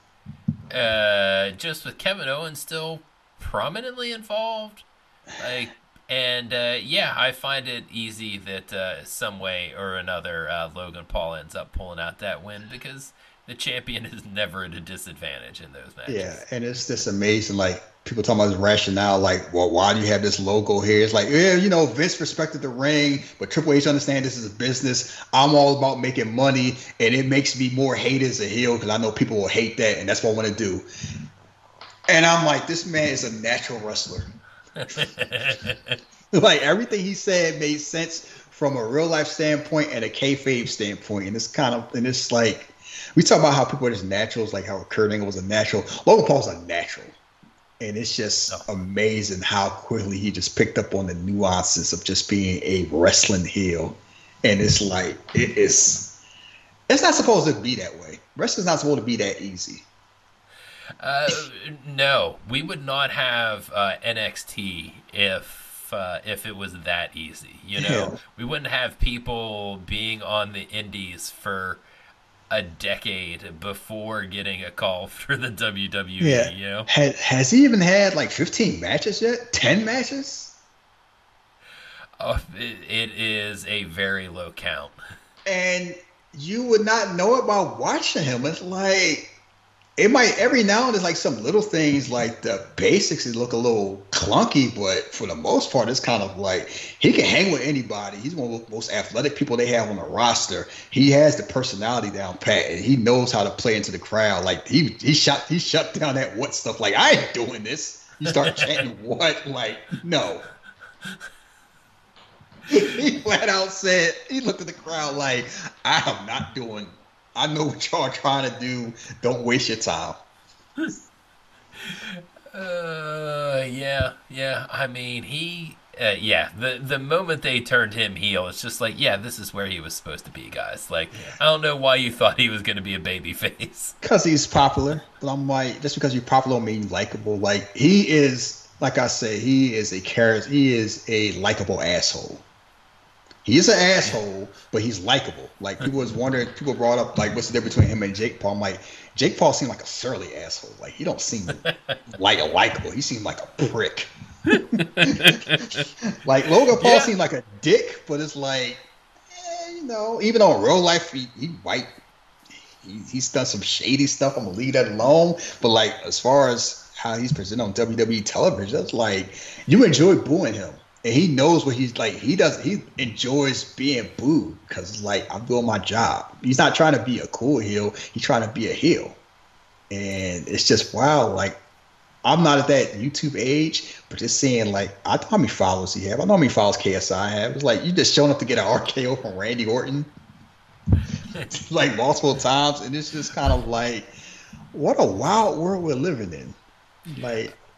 Just with Kevin Owens still prominently involved, like, and yeah, I find it easy that some way or another Logan Paul ends up pulling out that win because the champion is never at a disadvantage in those matches. Yeah, and it's just amazing. Like people talking about his rationale, like, well, why do you have this logo here? It's like, yeah, Vince respected the ring, but Triple H understand this is a business. I'm all about making money, and it makes me more hate as a heel because I know people will hate that, and that's what I want to do. And I'm like, this man is a natural wrestler. Like everything he said made sense from a real life standpoint and a kayfabe standpoint, and it's like we talk about how people are just naturals, like how Kurt Angle was a natural. Logan Paul's a natural. And it's just amazing how quickly he just picked up on the nuances of just being a wrestling heel. And it's like, it's not supposed to be that way. Wrestling's not supposed to be that easy. No, we would not have NXT if it was that easy. Yeah. We wouldn't have people being on the indies for a decade before getting a call for the WWE. Yeah. Has he even had like 15 matches yet? 10 matches? Oh, it is a very low count. And you would not know it by watching him. It's like it might every now and then like some little things like the basics look a little clunky, but for the most part, it's kind of like he can hang with anybody. He's one of the most athletic people they have on the roster. He has the personality down pat, and he knows how to play into the crowd. Like he shut down that what stuff. Like I ain't doing this. You start chanting what? Like no. He flat out said he looked at the crowd like I am not doing. I know what y'all are trying to do. Don't waste your time. Yeah. I mean, the moment they turned him heel, it's just like, yeah, this is where he was supposed to be, guys. Like, I don't know why you thought he was going to be a baby face. Because he's popular. But I'm like, just because you're popular don't mean likable. Like, he is, like I say, he is a likable asshole. He is an asshole, but he's likable. Like people brought up like what's the difference between him and Jake Paul. I'm like, Jake Paul seemed like a surly asshole. Like he don't seem like a likable. He seemed like a prick. Like Logan Paul seemed like a dick, but it's like, even though in real life he white, he's done some shady stuff. I'm gonna leave that alone. But like as far as how he's presented on WWE television, it's like you enjoy booing him. And he knows what he's like. He enjoys being booed because, like, I'm doing my job. He's not trying to be a cool heel. He's trying to be a heel. And it's just, wow. Like, I'm not at that YouTube age, but just seeing, like, I know how many followers he have. I know how many followers KSI have. It's like, you just showing up to get an RKO from Randy Orton, like, multiple times. And it's just kind of like, what a wild world we're living in. Like,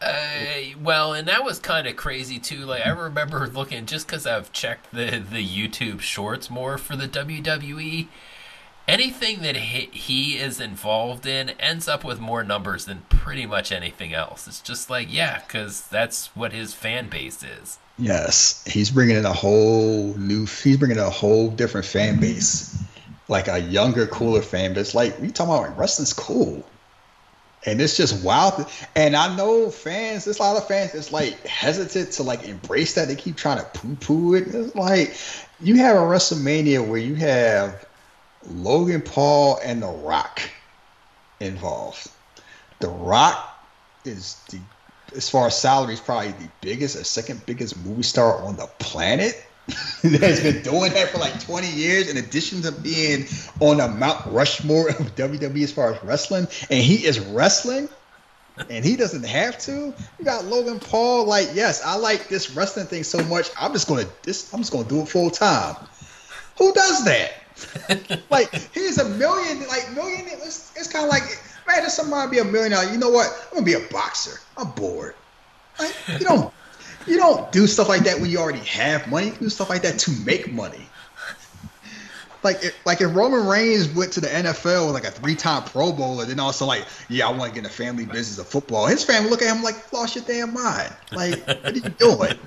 Well, and that was kind of crazy too. Like I remember looking just because I've checked the YouTube shorts more for the WWE. Anything that he is involved in ends up with more numbers than pretty much anything else. It's just like, yeah, because that's what his fan base is. Yes, he's bringing in a whole new. He's bringing in a whole different fan base, like a younger, cooler fan base. Like we talking about, like, wrestling's cool, and it's just wild. And I know fans. There's a lot of fans that's like hesitant to like embrace that. They keep trying to poo-poo it. It's like you have a WrestleMania where you have Logan Paul and The Rock involved. The Rock is the, as far as salaries, probably the biggest or second biggest movie star on the planet. That's been doing that for like 20 years, in addition to being on the Mount Rushmore of WWE as far as wrestling. And he is wrestling, and he doesn't have to. You got Logan Paul. Like, yes, I like this wrestling thing so much. I'm just gonna do it full time. Who does that? Like, he's a million. Like, million. It's kind of like, imagine somebody be a millionaire. You know what? I'm gonna be a boxer. I'm bored. Like, you don't do stuff like that when you already have money. You do stuff like that to make money. If Roman Reigns went to the NFL with like a 3-time Pro Bowler, and then also like, yeah, I want to get in the family business of football. His family look at him like, lost your damn mind. Like, what are you doing?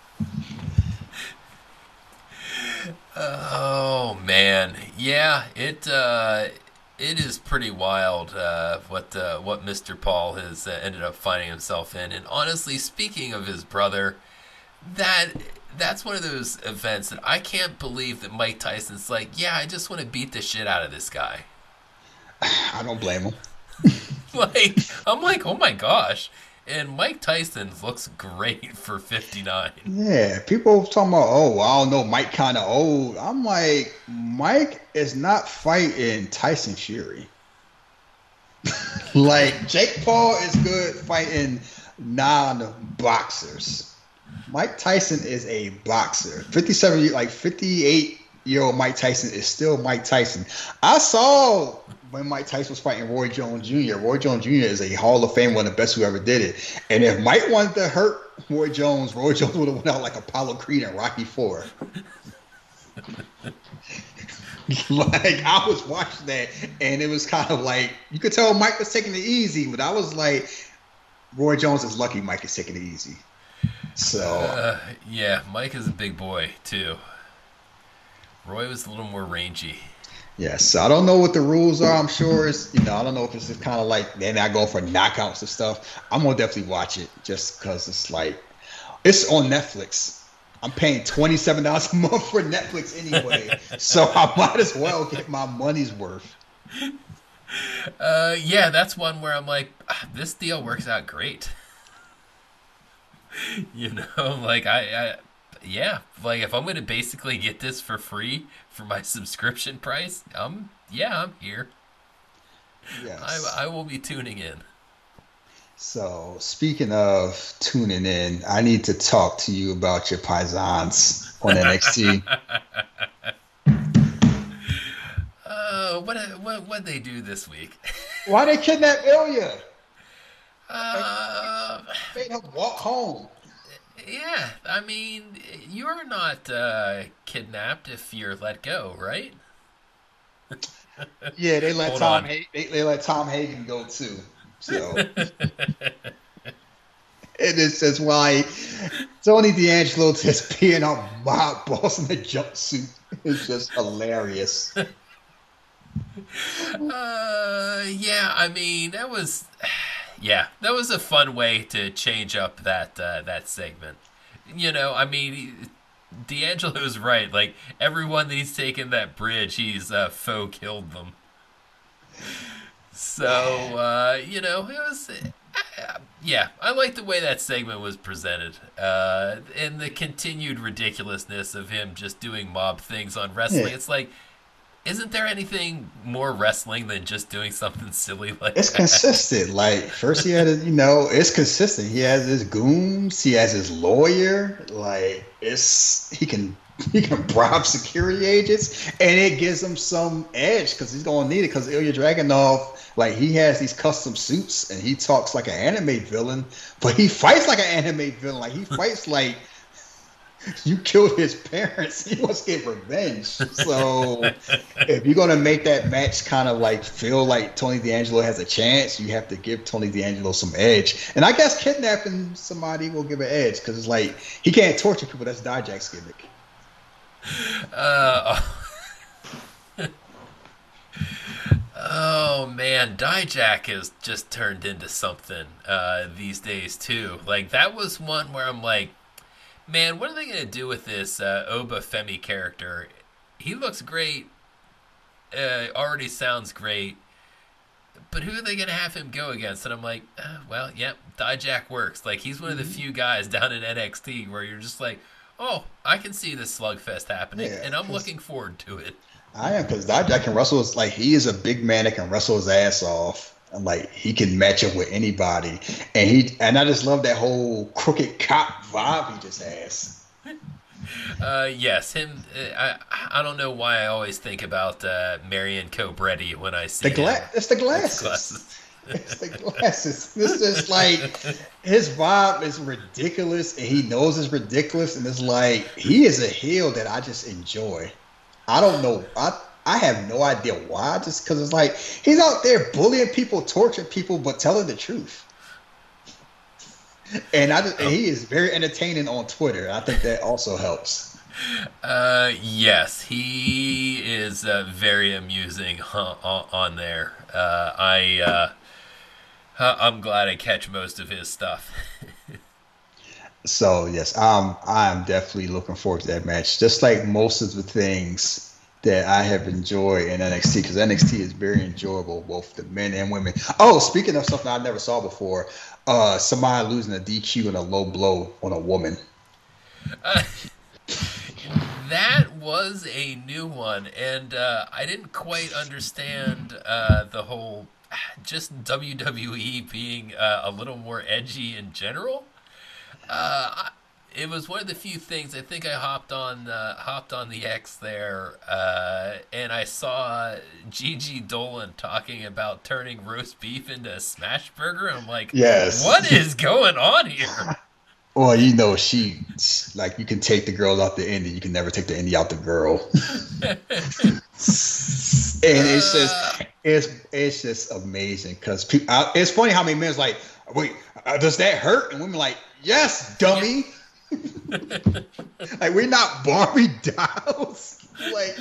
Oh man, yeah, it is pretty wild what Mr. Paul has ended up finding himself in. And honestly, speaking of his brother, that that's one of those events that I can't believe that Mike Tyson's like, yeah, I just want to beat the shit out of this guy. I don't blame him. Like, I'm like, oh my gosh. And Mike Tyson looks great for 59. Yeah, people talking about, oh, I don't know, Mike kind of old. I'm like, Mike is not fighting Tyson Fury. Like, Jake Paul is good fighting non-boxers. Mike Tyson is a boxer. 58-year-old Mike Tyson is still Mike Tyson. I saw when Mike Tyson was fighting Roy Jones Jr. Roy Jones Jr. is a Hall of Fame, one of the best who ever did it. And if Mike wanted to hurt Roy Jones would have went out like Apollo Creed and Rocky IV. Like, I was watching that, and it was kind of like, you could tell Mike was taking it easy, but I was like, Roy Jones is lucky Mike is taking it easy. So yeah, Mike is a big boy too. Roy was a little more rangy. yes, so I don't know what the rules are. I'm sure it's, I don't know if it's just kind of like they're not going for knockouts and stuff. I'm gonna definitely watch it just because it's like, it's on Netflix. I'm paying $27 a month for Netflix anyway, so I might as well get my money's worth. Yeah, that's one where I'm like, this deal works out great. Like yeah, like if I'm going to basically get this for free for my subscription price, I'm here. Yes. I will be tuning in. So speaking of tuning in, I need to talk to you about your Paisans on NXT. What they do this week? Why they kidnap Ilya? Uh, Made him walk home. yeah, I mean, you're not kidnapped if you're let go, right? Yeah, they let Hold Tom on. they let Tom Hagen go too. So it is just why Tony D'Angelo just being a mob boss in a jumpsuit is just hilarious. Yeah, I mean, that was a fun way to change up that segment. I mean, D'Angelo's right. Like, everyone that he's taken that bridge, he's faux killed them. So, it was. Yeah, I like the way that segment was presented, and the continued ridiculousness of him just doing mob things on wrestling. Yeah. It's like, isn't there anything more wrestling than just doing something silly like It's that? consistent. Like first he had it's consistent. He has his goons, he has his lawyer. Like he can He can bribe security agents, and it gives him some edge because he's gonna need it. Because Ilya Dragunov, like he has these custom suits, and he talks like an anime villain, but he fights like an anime villain. Like he fights like you killed his parents. He wants to get revenge. So if you're gonna make that match kind of like feel like Tony D'Angelo has a chance, you have to give Tony D'Angelo some edge. And I guess kidnapping somebody will give an edge because it's like he can't torture people. That's Dijak's gimmick. Uh, oh man, Dijak has just turned into something these days too. Like that was one where I'm like, man, what are they gonna do with this Oba Femi character? He looks great. Already sounds great. But who are they gonna have him go against? And I'm like, well, yep, Dijak works. Like he's one of the few guys down in NXT where you're just like, oh, I can see this slugfest happening, Yeah, and I'm looking forward to it. I am because Dijak can wrestle. Like he is a big man that can wrestle his ass off. And like he can match up with anybody. And I just love that whole crooked cop vibe he just has. Yes, him. I don't know why I always think about Marion Cobretti when I see It's the glasses. It's the glasses. It's just like his vibe is ridiculous, and he knows it's ridiculous, and it's like he is a heel that I just enjoy. I don't know. I have no idea why. Just because it's like he's out there bullying people, torturing people, but telling the truth. And he is very entertaining on Twitter. I think that also helps. Yes, he is very amusing on there. I'm glad I catch most of his stuff. So yes, I'm definitely looking forward to that match. Just like most of the things that I have enjoyed in NXT, because NXT is very enjoyable, both the men and women. Oh, speaking of something I never saw before, somebody losing a DQ and a low blow on a woman. That was a new one, and I didn't quite understand the whole just WWE being a little more edgy in general. It was one of the few things I think I hopped on the X there, and I saw Gigi Dolan talking about turning roast beef into a smash burger. I'm like, yes, what is going on here? Well, you know, she like you can take the girl out the indie, you can never take the indie out the girl. And it's just amazing because it's funny how many men is like, wait, does that hurt? And women like, yes, dummy. Like we're not Barbie dolls. Like,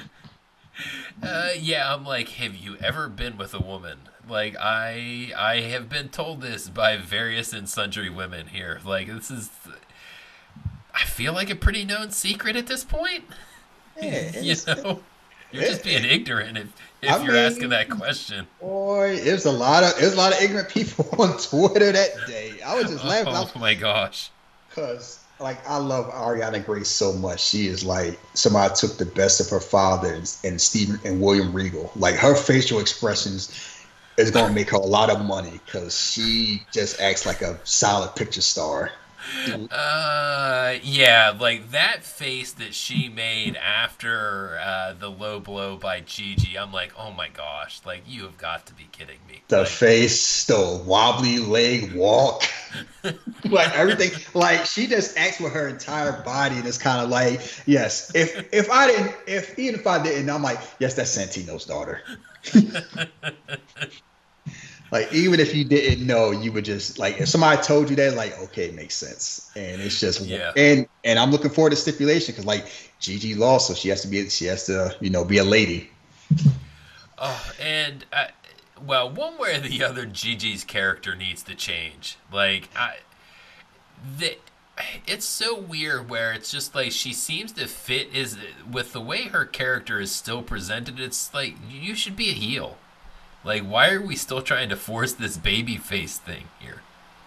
yeah, I'm like, have you ever been with a woman? Like I have been told this by various and sundry women here. Like this is, I feel like a pretty known secret at this point. yeah, You know, you're just being ignorant if you're asking that question. Boy, there's a lot of ignorant people on Twitter that day. I was just laughing. Oh my gosh. Because like I love Ariana Grace so much. She is like somebody took the best of her father and Stephen and William Regal. Like her facial expressions is gonna make her a lot of money because she just acts like a solid picture star. Yeah, like that face that she made after the low blow by Gigi. I'm like, oh my gosh, like you have got to be kidding me. The Like, face, the wobbly leg walk, like everything. Like she just acts with her entire body, and it's kind of like, yes, even if I didn't, I'm like, yes, that's Santino's daughter. Like even if you didn't know, you would just like if somebody told you that, like okay, it makes sense, and it's just yeah. and I'm looking forward to stipulation because like Gigi lost, so she has to be a lady. Oh, and well, one way or the other, Gigi's character needs to change. Like it's so weird where it's just like she seems to fit is with the way her character is still presented. It's like you should be a heel. Like, why are we still trying to force this baby face thing here?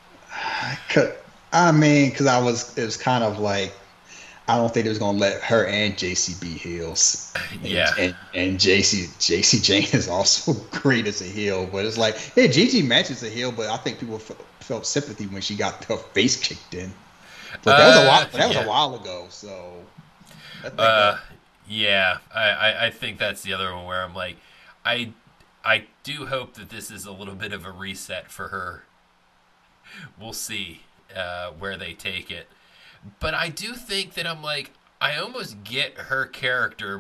I mean, because it was kind of like, I don't think they was gonna let her and JC be heels. Yeah, and JC Jane is also great as a heel, but it's like, yeah, Gigi matches a heel, but I think people felt sympathy when she got her face kicked in. But that was a while. That was a while ago. So I think that. Uh, yeah, I think that's the other one where I'm like, I I do hope that this is a little bit of a reset for her. We'll see where they take it. But I do think that I'm like, I almost get her character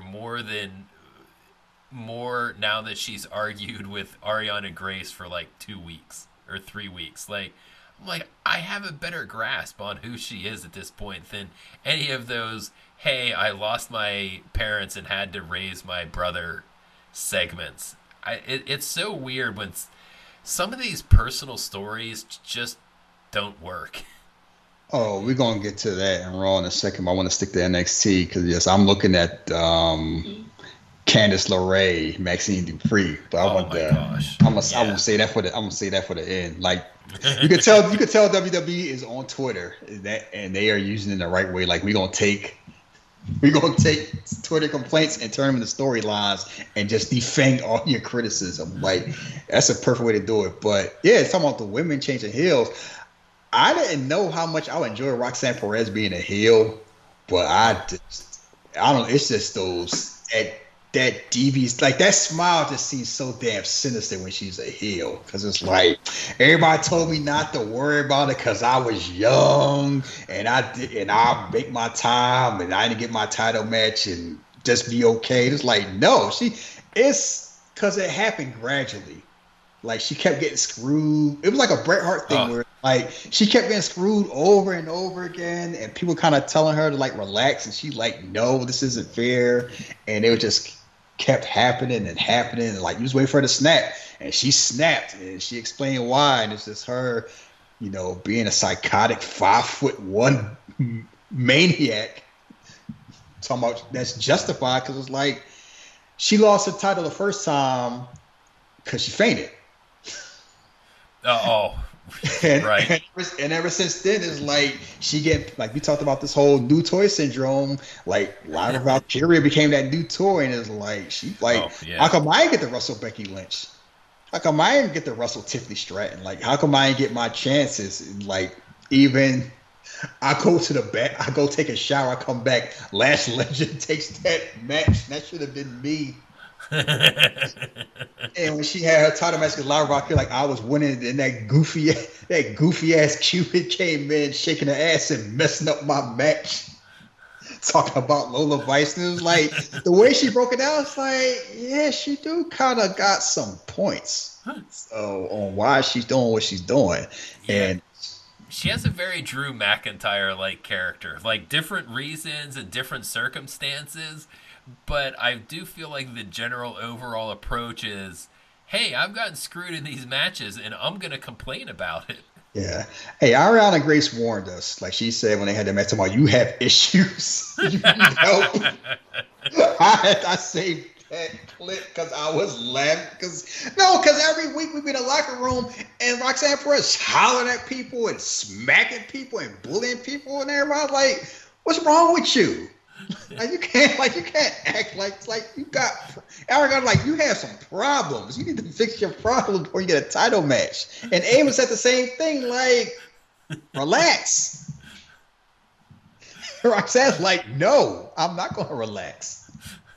more now that she's argued with Ariana Grace for like 2 weeks or 3 weeks. Like, I'm like, I have a better grasp on who she is at this point than any of those. Hey, I lost my parents and had to raise my brother segments. It's so weird when some of these personal stories just don't work. Oh, we're gonna get to that in Raw in a second. But I want to stick to NXT because yes, I'm looking at Candice LeRae, Maxine Dupree, but I Oh want my the. gosh. I'm gonna Yeah. say that for the. I'm gonna say that for the end. Like you could tell WWE is on Twitter that and they are using it the right way. Like we're gonna take Twitter complaints and turn them into storylines and just defang all your criticism. Like that's a perfect way to do it. But yeah, it's talking about the women changing heels. I didn't know how much I would enjoy Roxanne Perez being a heel, but I don't. It's just that devious, like that smile just seems so damn sinister when she's a heel. Because it's like everybody told me not to worry about it because I was young and I make my time and I didn't get my title match and just be okay. It's like no, it's because it happened gradually. Like she kept getting screwed. It was like a Bret Hart thing Oh, where like she kept getting screwed over and over again, and people kind of telling her to like relax, and she like, no, this isn't fair, and it was just kept happening and happening, and like you was waiting for her to snap, and she snapped, and she explained why, and it's just her, being a psychotic 5'1" maniac, talking about that's justified because it's like she lost her title the first time because she fainted. oh, And, right. and ever since then, it's like she get like we talked about this whole new toy syndrome. Like Lyra Valkyria became that new toy, and it's like she like Oh, how yeah. come I didn't get the Russell Becky Lynch? How come I didn't get the Russell Tiffany Stratton? Like how come I didn't get my chances? And, like even I go to the back, I go take a shower, I come back. Lash Legend takes that match. That should have been me. And when she had her title match with Lyra Valkyria, like I was winning, and that goofy ass Cupid came in, shaking her ass and messing up my match, talking about Lola Vice. And it was like the way she broke it down, it's like, yeah, she do kind of got some points. So on why she's doing what she's doing, Yeah. and She has a very Drew McIntyre like character, like different reasons and different circumstances, but I do feel like the general overall approach is, hey, I've gotten screwed in these matches and I'm going to complain about it. yeah. Hey, Ariana Grace warned us. Like she said when they had that match, about you have issues, you need help. I saved that clip because I was laughing. Because every week we be in the locker room and Roxanne Perez hollering at people and smacking people and bullying people and everybody like, what's wrong with you? Like you can't act like you got Aragon, like you have some problems. You need to fix your problems before you get a title match. And Amos said the same thing, like, relax. Roxanne's like, no, I'm not gonna relax.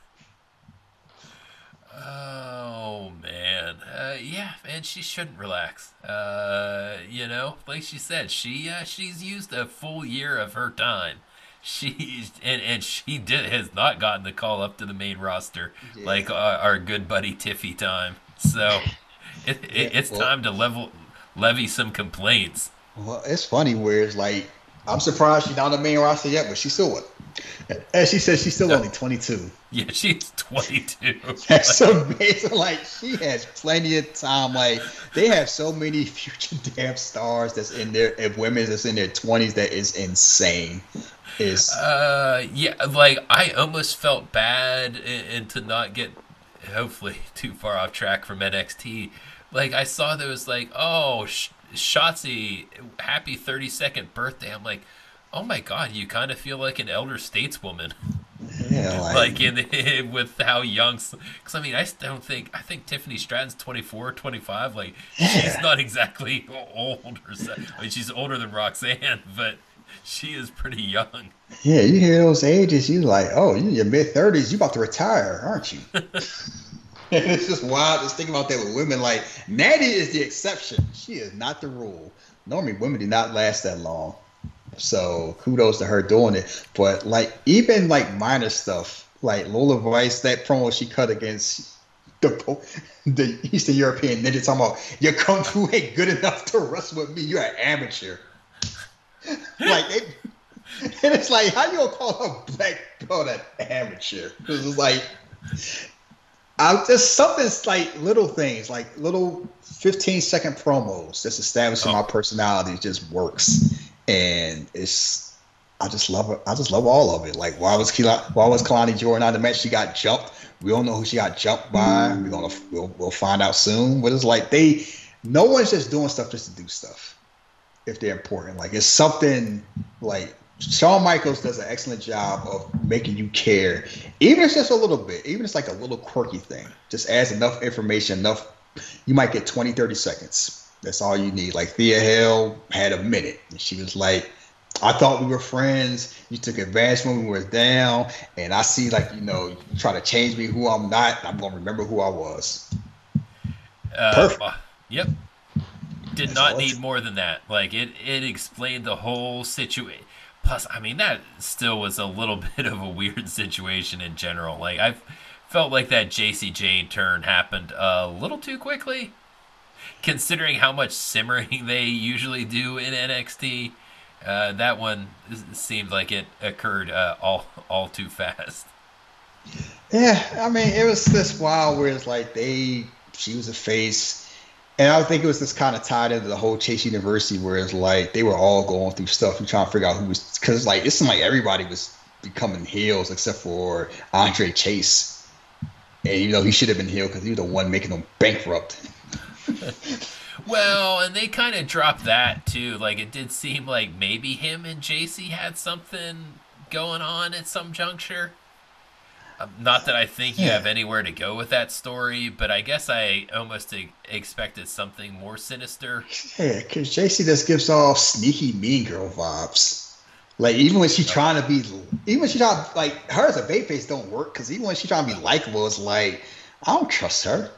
Oh man, yeah, and she shouldn't relax. Like she said, she's used a full year of her time. And she has not gotten the call up to the main roster like Yeah. our good buddy Tiffy time. So Yeah. it's time to levy some complaints. Well, it's funny where it's like I'm surprised she's not on the main roster yet, but she's still what? As she says, she's still Uh, only 22. yeah, she's 22. That's amazing. Like she has plenty of time. Like they have so many future damn stars that's in there, and women that's in their 20s. That is insane. Is Yeah, like I almost felt bad and to not get hopefully too far off track from NXT. Like I saw there was like, oh, Shotzi, happy 32nd birthday. I'm like, oh my god, you kind of feel like an elder stateswoman, yeah, like like with how young. Because I mean, I think Tiffany Stratton's 24, 25. Like she's yeah, not exactly old or so. I mean, she's older than Roxanne, but She is pretty young. Yeah, you hear those ages, you like, oh, you in your mid-30s, you about to retire, aren't you? And it's just wild just thinking about that with women. Like, Natty is the exception. She is not the rule. Normally, women do not last that long. So kudos to her doing it. But like even like minor stuff, like Lola Vice, that promo she cut against the Eastern European ninja talking about your kung fu ain't good enough to wrestle with me. You're an amateur. Like it, and it's like how you gonna call a black belt an amateur? Because it's like I just something like little things, like little 15-second promos, just establishing my personality just works, and it's I just love it. I just love all of it. Like why was Kalani Jordan out of the match? She got jumped. We don't know who she got jumped by. We'll find out soon. But it's like no one's just doing stuff just to do stuff if they're important. Like it's something like Shawn Michaels does an excellent job of making you care, even if it's just a little bit, even if it's like a little quirky thing, just adds enough information, you might get 20, 30 seconds. That's all you need. Like Thea Hale had a minute, and she was like, I thought we were friends. You took advantage when we were down, and I see you try to change me who I'm not. I'm going to remember who I was. Perfect. Yep. Did not need more than that. Like, it explained the whole situation. Plus, I mean, that still was a little bit of a weird situation in general. Like, I felt like that JC Jane turn happened a little too quickly, considering how much simmering they usually do in NXT. That one seemed like it occurred all too fast. Yeah, I mean, it was this wild where it's like she was a face. And I think it was this kind of tied into the whole Chase University where it's like they were all going through stuff and trying to figure out who was, because like it seemed like everybody was becoming heels except for Andre Chase. And he should have been heel because he was the one making them bankrupt. Well, and they kind of dropped that too. Like it did seem like maybe him and JC had something going on at some juncture. Not that I think you have anywhere to go with that story, but I guess I almost expected something more sinister. Yeah, because JC just gives off sneaky mean girl vibes. Like even when she's trying to be, like her as a babyface don't work because even when she's trying to be likable, it's like I don't trust her.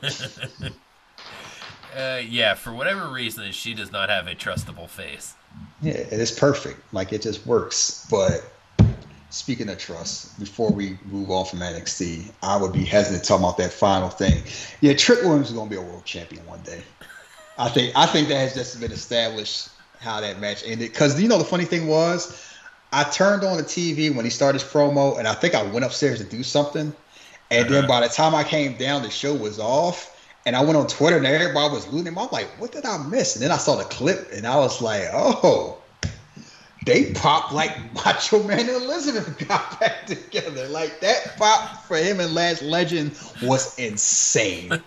Yeah, for whatever reason, she does not have a trustable face. Yeah, it is perfect. Like it just works, but. Speaking of trust, before we move on from NXT, I would be hesitant to talk about that final thing. Yeah, Trick Williams is going to be a world champion one day. I think that has just been established how that match ended. Because the funny thing was, I turned on the TV when he started his promo, and I think I went upstairs to do something. And then by the time I came down, the show was off. And I went on Twitter, and everybody was losing him. I'm like, what did I miss? And then I saw the clip, and I was like, oh. They popped like Macho Man and Elizabeth got back together. Like that pop for him and Lash Legend was insane.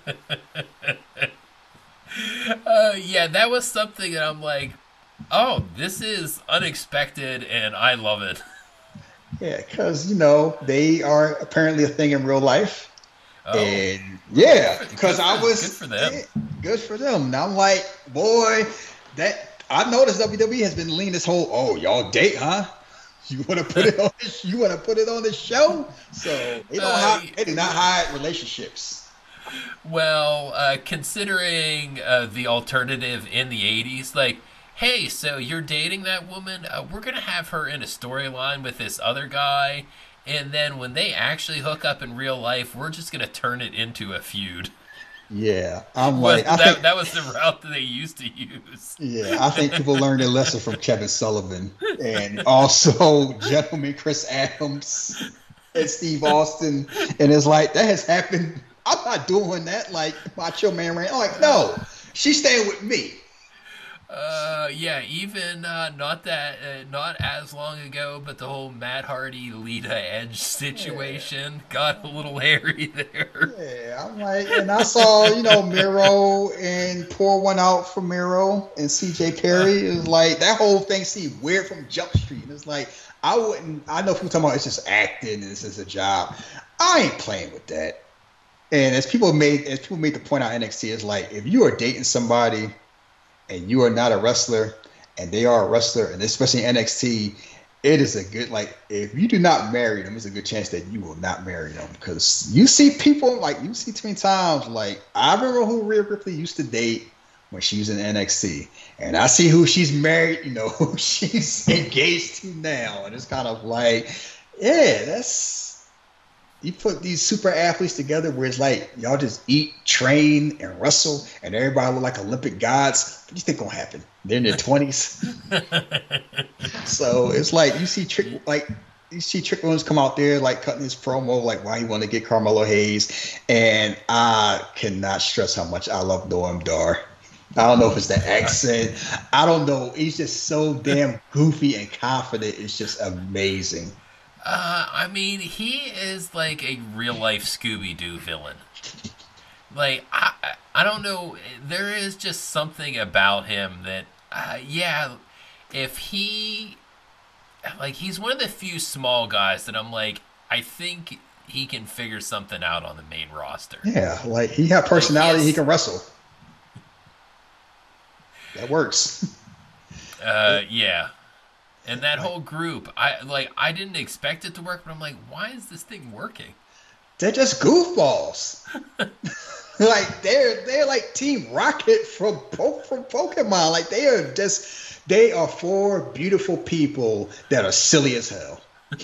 Yeah, that was something that I'm like, oh, this is unexpected and I love it. Yeah, because they are apparently a thing in real life. Oh. And yeah, because I was good for them. Yeah, good for them. And I'm like, boy, I noticed WWE has been leaning this whole, oh, y'all date, huh? You want to put it on this? You want to put it on the show? So they do not hide relationships. Well, considering the alternative in the '80s, like, hey, so you're dating that woman? We're gonna have her in a storyline with this other guy, and then when they actually hook up in real life, we're just gonna turn it into a feud. Yeah, I think that was the route that they used to use. Yeah, I think people learned a lesson from Kevin Sullivan and also gentleman Chris Adams and Steve Austin, and it's like that has happened. I'm not doing that. Like Macho Man ran. I'm like, no, she's staying with me. Yeah, even not as long ago, but the whole Matt Hardy Lita Edge situation got a little hairy there. Yeah, I'm like, and I saw Miro and pour one out for Miro and CJ Perry. It was like that whole thing seemed weird from Jump Street. And it's like I know people talking about it's just acting and this is a job. I ain't playing with that. And as people made the point on NXT, it's like if you are dating somebody and you are not a wrestler and they are a wrestler, and especially in NXT, it is a good, like, if you do not marry them, it's a good chance that you will not marry them, because you see people, like, you see too many times, like, I remember who Rhea Ripley used to date when she was in NXT, and I see who she's married, who she's engaged to now, and it's kind of like, yeah, you put these super athletes together where it's like y'all just eat, train, and wrestle, and everybody look like Olympic gods. What do you think gonna happen? They're in their 20s. So it's like you see Trick Williams come out there like cutting his promo like why he want to get Carmelo Hayes, and I cannot stress how much I love Noam Dar. I don't know if it's the accent. I don't know. He's just so damn goofy and confident. It's just amazing. I mean, he is like a real life Scooby Doo villain. Like, I don't know. There is just something about him that, if he, like, he's one of the few small guys that I'm like, I think he can figure something out on the main roster. Yeah, like, he has personality, he can wrestle. That works. Yeah. And that whole group, I didn't expect it to work, but I'm like, why is this thing working? They're just goofballs. Like they're like Team Rocket from Pokemon. Like they are four beautiful people that are silly as hell.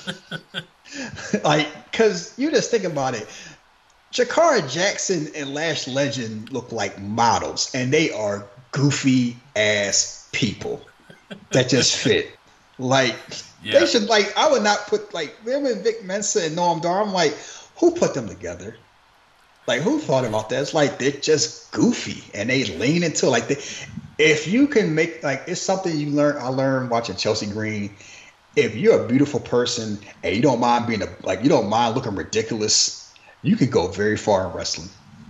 Like, cause you just think about it. Jakara Jackson and Lash Legend look like models, and they are goofy ass people that just fit. Like, They should, like, I would not put, like, them and Vic Mensa and Noam Dar. I'm like, who put them together? Like, who thought about that? It's like, they're just goofy, and they lean into, like, if you can make, like, it's something I learned watching Chelsea Green. If you're a beautiful person and you don't mind being you don't mind looking ridiculous, you can go very far in wrestling.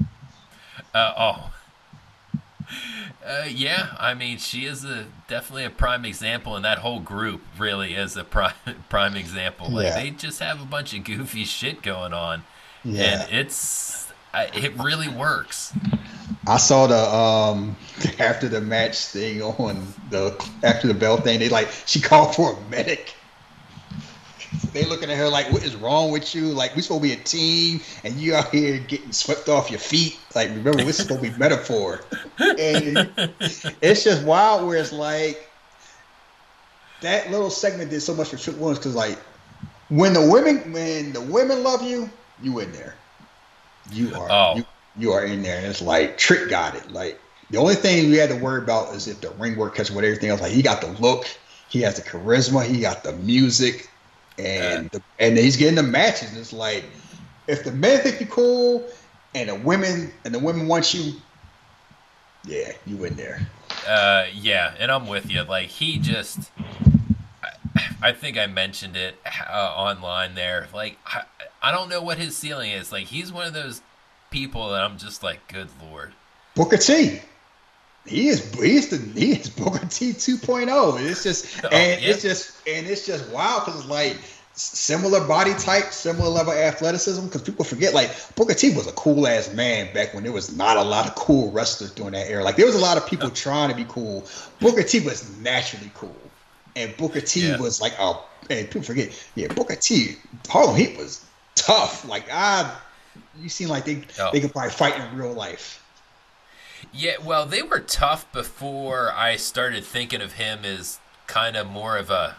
Yeah, I mean, she is definitely a prime example, and that whole group really is a prime example. Like, they just have a bunch of goofy shit going on, and it really works. I saw the after the match thing on after the bell thing. She called for a medic. They looking at her like, what is wrong with you? Like, we supposed to be a team, and you out here getting swept off your feet. Like, remember, this is supposed to be metaphor. And it's just wild where it's like, that little segment did so much for Trick Williams, because, like, when the women love you, you in there. You are in there, and it's like, Trick got it. Like, the only thing we had to worry about is if the ring work catches with everything else. Like, he got the look, he has the charisma, he got the music. And he's getting the matches. And it's like, if the men think you're cool, and the women want you, yeah, you in there. Yeah, and I'm with you. Like, he just, I think I mentioned it online there. Like, I don't know what his ceiling is. Like, he's one of those people that I'm just like, good Lord. Booker T. He is Booker T 2.0. It's just it's just wild, because it's like similar body type, similar level of athleticism. Because people forget, like, Booker T was a cool ass man back when there was not a lot of cool wrestlers during that era. Like, there was a lot of people trying to be cool. Booker T was naturally cool, and Booker T was like, and people forget, Booker T, Harlem Heat was tough. Like, you seem like they could probably fight in real life. Yeah, well, they were tough before I started thinking of him as kind of more of a...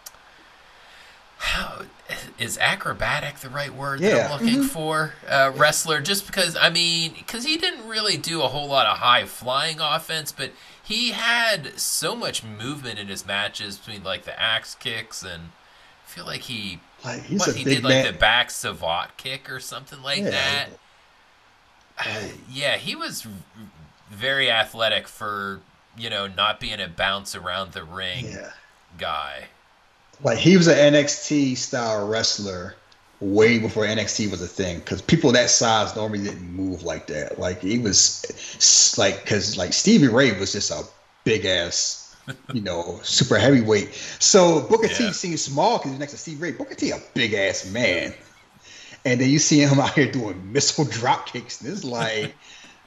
Is acrobatic the right word that I'm looking for? Wrestler, just because, because he didn't really do a whole lot of high-flying offense, but he had so much movement in his matches between, like, the axe kicks, and I feel like he did, like, the back savate kick or something like that. Yeah, he was very athletic for, not being a bounce around the ring guy. Like, he was an NXT style wrestler way before NXT was a thing, because people that size normally didn't move like that. Like, he was like, because like Stevie Ray was just a big ass, super heavyweight. So Booker T seems small because he's next to Stevie Ray. Booker T a big ass man. And then you see him out here doing missile drop kicks, and it's like,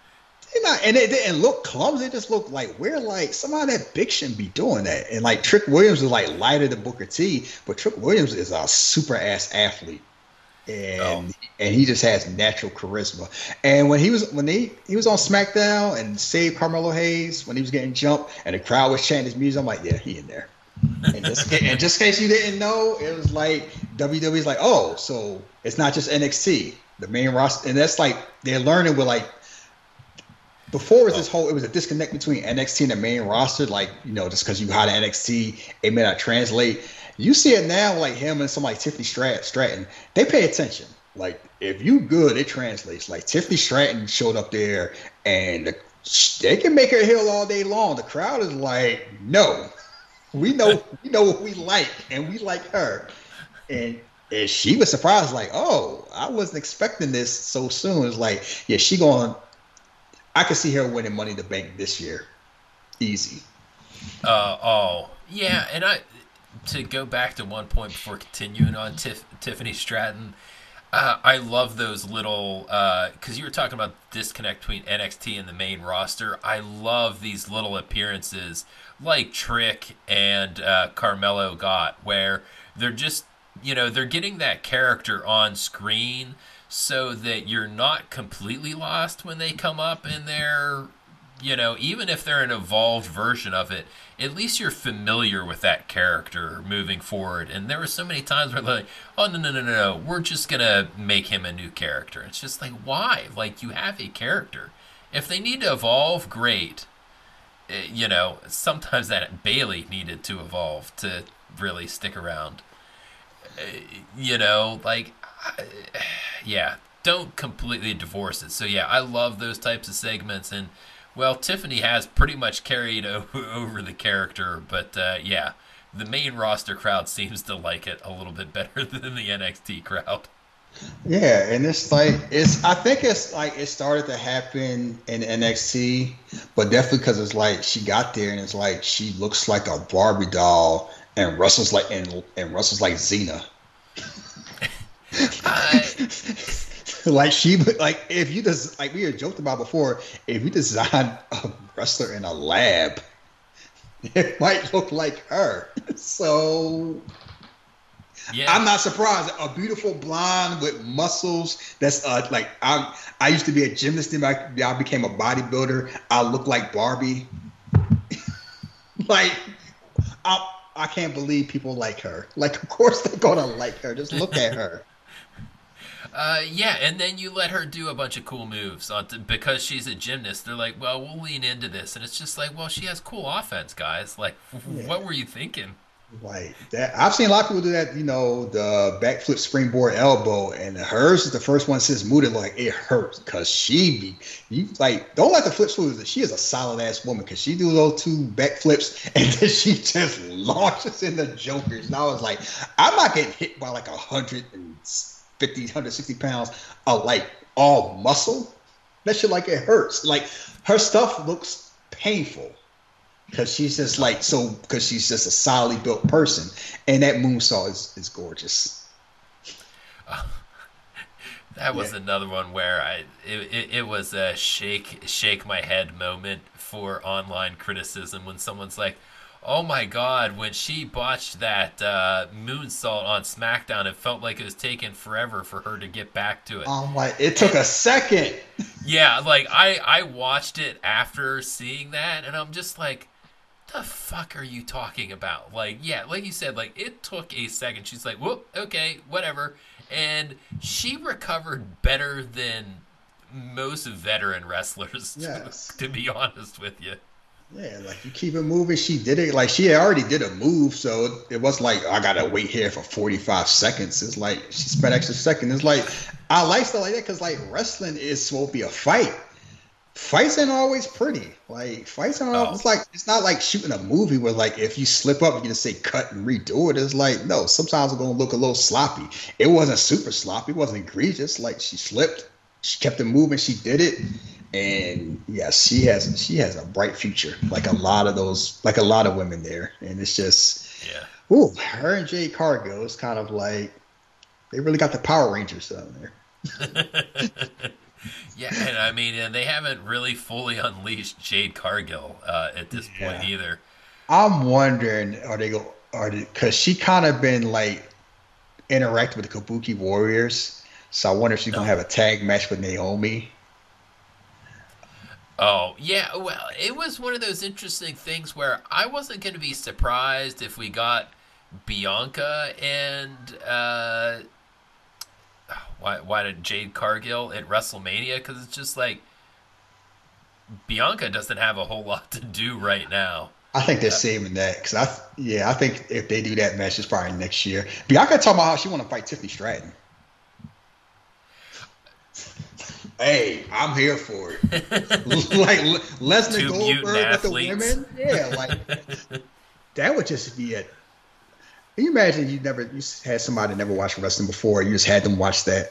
And it didn't look clumsy. It just looked like we're like somebody that big shouldn't be doing that. And like Trick Williams is like lighter than Booker T, but Trick Williams is a super ass athlete, Oh, and he just has natural charisma. And when he was on SmackDown and saved Carmelo Hayes when he was getting jumped, and the crowd was chanting his music, I'm like, yeah, he in there. And just in case you didn't know, it was like WWE's like, oh, so it's not just NXT, the main roster, and that's like they're learning with like before it was oh, it was a disconnect between NXT and the main roster. Like, just because you hide NXT, it may not translate. You see it now, like him and somebody like Tiffany Stratton, they pay attention. Like, if you good, it translates. Like, Tiffany Stratton showed up there, and they can make her heel all day long. The crowd is like, no, we know what we like, and we like her. And she was surprised, like, oh, I wasn't expecting this so soon. It's like, yeah, I could see her winning Money in the Bank this year, easy. oh, yeah. And to go back to one point before continuing on Tiffany Stratton, I love those little because you were talking about disconnect between NXT and the main roster. I love these little appearances like Trick and Carmelo got, where they're just they're getting that character on screen so that you're not completely lost when they come up in their even if they're an evolved version of it, at least you're familiar with that character moving forward. And there were so many times where they're like, oh, no, no, no, no, no, we're just going to make him a new character. It's just like, why? Like, you have a character. If they need to evolve, great. Sometimes that Bailey needed to evolve to really stick around. Like, yeah, don't completely divorce it. So, yeah, I love those types of segments. And well, Tiffany has pretty much carried over the character, but yeah, the main roster crowd seems to like it a little bit better than the NXT crowd. Yeah, and I think it's like it started to happen in NXT, but definitely because it's like she got there and it's like she looks like a Barbie doll, and Russell's like Xena. Uh, Like, if you just like we had joked about before, if you design a wrestler in a lab, it might look like her. So yeah, I'm not surprised. A beautiful blonde with muscles. That's like I used to be a gymnast, and I became a bodybuilder. I look like Barbie. Like, I can't believe people like her. Like, of course they're gonna like her. Just look at her. yeah, and then you let her do a bunch of cool moves because she's a gymnast. They're like, well, we'll lean into this, and it's just like, well, she has cool offense, guys. Like, what Yeah. were you thinking? Like that, I've seen a lot of people do that. The backflip springboard elbow, and hers is the first one since moved. Like, it hurts because you like don't let the flips lose. She is a solid ass woman because she do those two backflips and then she just launches in the jokers. And I was like, I'm not getting hit by like 150, 160 pounds of like all muscle. That shit, like, it hurts. Like, her stuff looks painful because she's just a solidly built person, and that moonsault is gorgeous. That Yeah. was another one where it was a shake my head moment for online criticism when someone's like, "Oh my God!" When she botched that moonsault on SmackDown, it felt like it was taking forever for her to get back to it. I'm like, it took And a second. yeah, like I watched it after seeing that, and I'm just like, the fuck are you talking about? Like, yeah, like you said, like it took a second. She's like, whoop, okay, whatever. And she recovered better than most veteran wrestlers, Yes. to be honest with you. Yeah, like, you keep it moving. She did it. Like, she already did a move, so it was like, I gotta wait here for 45 seconds. It's like she spent extra second. It's like, I like stuff like that because like wrestling is supposed to be a fight. Fights ain't always pretty. Like, fights aren't. Oh, It's like, it's not like shooting a movie where like if you slip up, you can just say cut and redo it. It's like, no, sometimes it's gonna look a little sloppy. It wasn't super sloppy. It wasn't egregious. Like, she slipped, she kept it moving, she did it, and yes, she has a bright future. Like a lot of women there, and it's just, yeah. ooh, her and Jay Cargill is kind of like they really got the Power Rangers down there. Yeah, and I mean, and they haven't really fully unleashed Jade Cargill at this point Yeah. either. I'm wondering, are they, because she kind of been like interacting with the Kabuki Warriors. So I wonder if she's gonna No. have a tag match with Naomi. Oh, yeah. Well, it was one of those interesting things where I wasn't going to be surprised if we got Bianca and why did Jade Cargill at WrestleMania? Because it's just like Bianca doesn't have a whole lot to do right now. I think they're saving that because I think if they do that match, it's probably next year. Bianca talking about how she want to fight Tiffany Stratton. Hey, I'm here for it. Like Lesnar Two mutant Goldberg with the athletes. women, yeah, like that would just be a. Can you imagine you had somebody never watched wrestling before, you just had them watch that?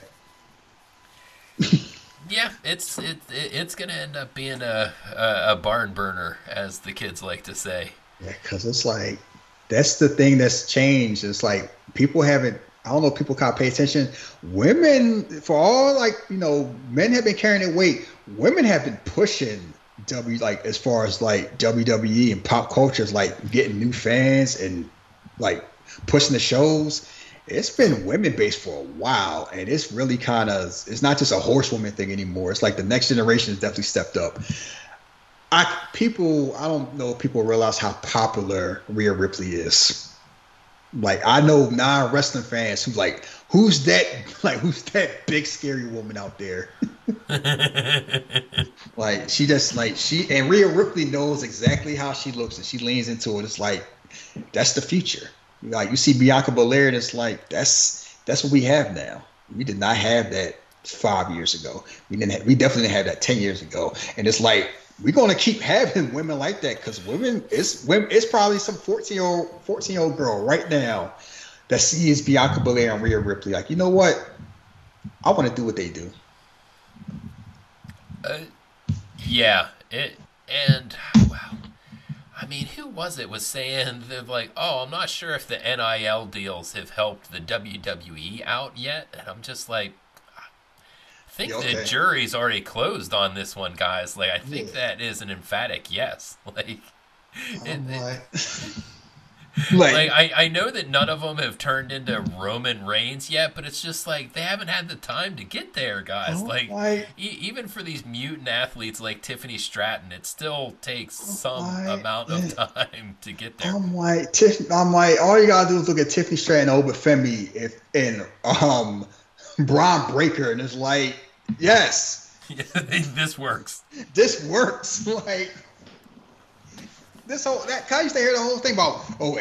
Yeah, it's gonna end up being a barn burner, as the kids like to say. Yeah, because it's like that's the thing that's changed. It's like people haven't. I don't know if people can't pay attention. Women, for all like men have been carrying their weight. Women have been pushing like as far as like WWE and pop culture is like getting new fans and like pushing the shows. It's been women based for a while, and it's really kind of it's not just a horsewoman thing anymore. It's like the next generation has definitely stepped up. I don't know if people realize how popular Rhea Ripley is. Like I know non-wrestling fans who's like, who's that? Like who's that big scary woman out there? Like she just like she and Rhea Ripley knows exactly how she looks and she leans into it. It's like that's the future. Like you see Bianca Belair, and it's like that's what we have now. We did not have that 5 years ago. We definitely didn't have that 10 years ago. And it's like we're gonna keep having women like that because women, it's probably some 14-year-old girl right now that sees Bianca Belair and Rhea Ripley. Like, you know what? I want to do what they do. Uh, yeah, it and wow. I mean, who was it was saying they're like, oh, I'm not sure if the NIL deals have helped the WWE out yet, and I'm just like, I Yeah, think the okay. jury's already closed on this one, guys. Like, I think Yeah. that is an emphatic yes. It, I'm it, like, like like, I know that none of them have turned into Roman Reigns yet, but it's just like they haven't had the time to get there, guys. I'm Like like, even for these mutant athletes like Tiffany Stratton, it still takes I'm some like, amount of time to get there. I'm like, all you gotta do is look at Tiffany Stratton over Femi if and Braun Breaker, and it's like, yes, This works. this works. Like this whole that I used to hear the whole thing about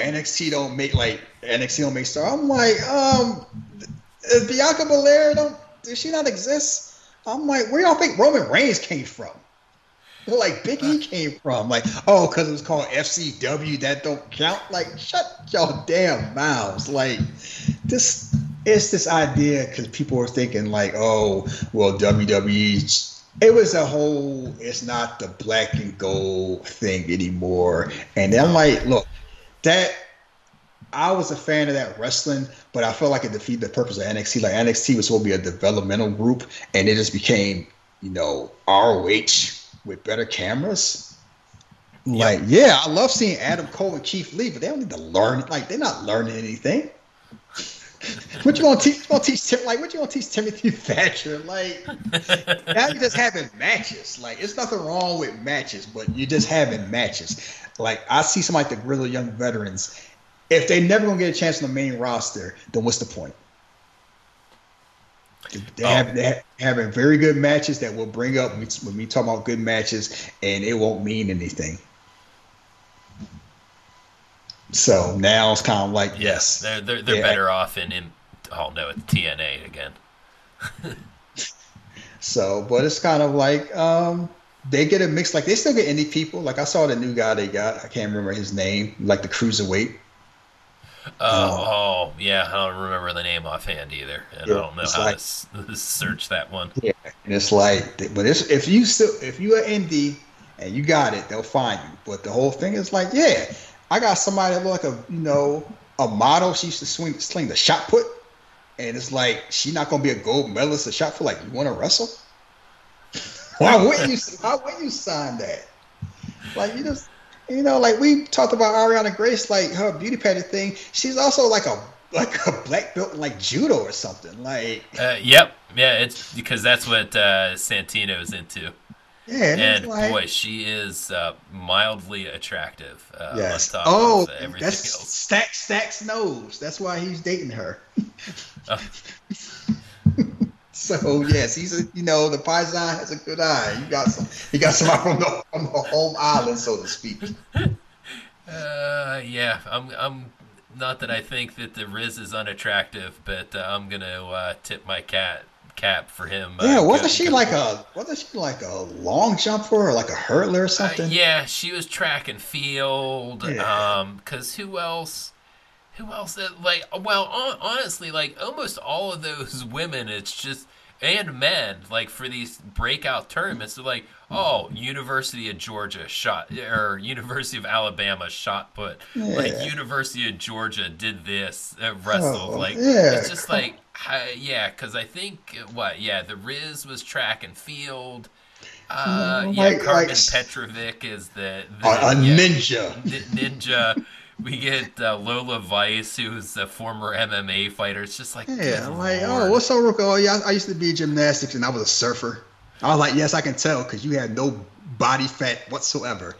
NXT don't make star. I'm like, is Bianca Belair don't does she not exist? I'm like, where y'all think Roman Reigns came from? Like Big Uh, E came from. Like, oh, because it was called FCW, that don't count. Like, shut y'all damn mouths. Like, this it's this idea because people were thinking like, oh, well, WWE. It was a whole. It's not the black and gold thing anymore. And then I'm no. like, look, that I was a fan of that wrestling, but I felt like it defeated the purpose of NXT. Like NXT was supposed to be a developmental group, and it just became, ROH with better cameras. Yep. Like, yeah, I love seeing Adam Cole and Keith Lee, but they don't need to learn. Like, they're not learning anything. What you gonna teach? You gonna teach Tim? Like, what you gonna teach Timothy Thatcher? Like, now you're just having matches. Like, it's nothing wrong with matches, but you're just having matches. Like, I see some like the Gorilla Young Veterans. If they never gonna get a chance on the main roster, then what's the point? Oh, They having very good matches that will bring up when we talk about good matches, and it won't mean anything. So now it's kind of like yeah. yes, They're yeah. better off in oh no, it's TNA again. So, but it's kind of like they get a mix. Like they still get indie people. Like I saw the new guy they got. I can't remember his name. Like the cruiserweight. Um, Oh yeah, I don't remember the name offhand either, and I yeah, don't know it's how to like search that one. yeah, and it's like, but it's if you are indie and you got it, they'll find you. But the whole thing is like, yeah, I got somebody that look like a model. She used to sling the shot put, and it's like she's not gonna be a gold medalist at shot put. Like you want to wrestle? Why wouldn't you sign that? Like you just like we talked about Ariana Grace, like her beauty pageant thing. She's also like a black belt in like judo or something. Like Yep, yeah, it's because that's what Santino's into. yeah, and it's And like boy, she is mildly attractive on yes. top Oh, of everything that's else. Stacks knows. That's why he's dating her. Uh, So yes, he's the Paisan has a good eye. He got somebody from the home island, so to speak. yeah, I'm not that I think that the Riz is unattractive, but I'm gonna tip my cap for him. Yeah, wasn't she like a long jumper or like a hurdler or something? Yeah, she was track and field. Yeah. Cause who else? Who else? Like, well, honestly, like almost all of those women, it's just and men like for these breakout tournaments. They're like, oh, University of Georgia shot or University of Alabama shot put. Like Yeah. University of Georgia did this wrestled. Oh, Like yeah. it's just like yeah, because I think what yeah the Riz was track and field. Yeah, Like Carmen Petrovic is a yeah ninja. ninja. We get Lola Vice, who's a former MMA fighter. It's just like, good Yeah, like, oh, lord. what's up, Ruko? Oh, yeah, I used to be gymnastics and I was a surfer. I was like, yes, I can tell because you had no body fat whatsoever.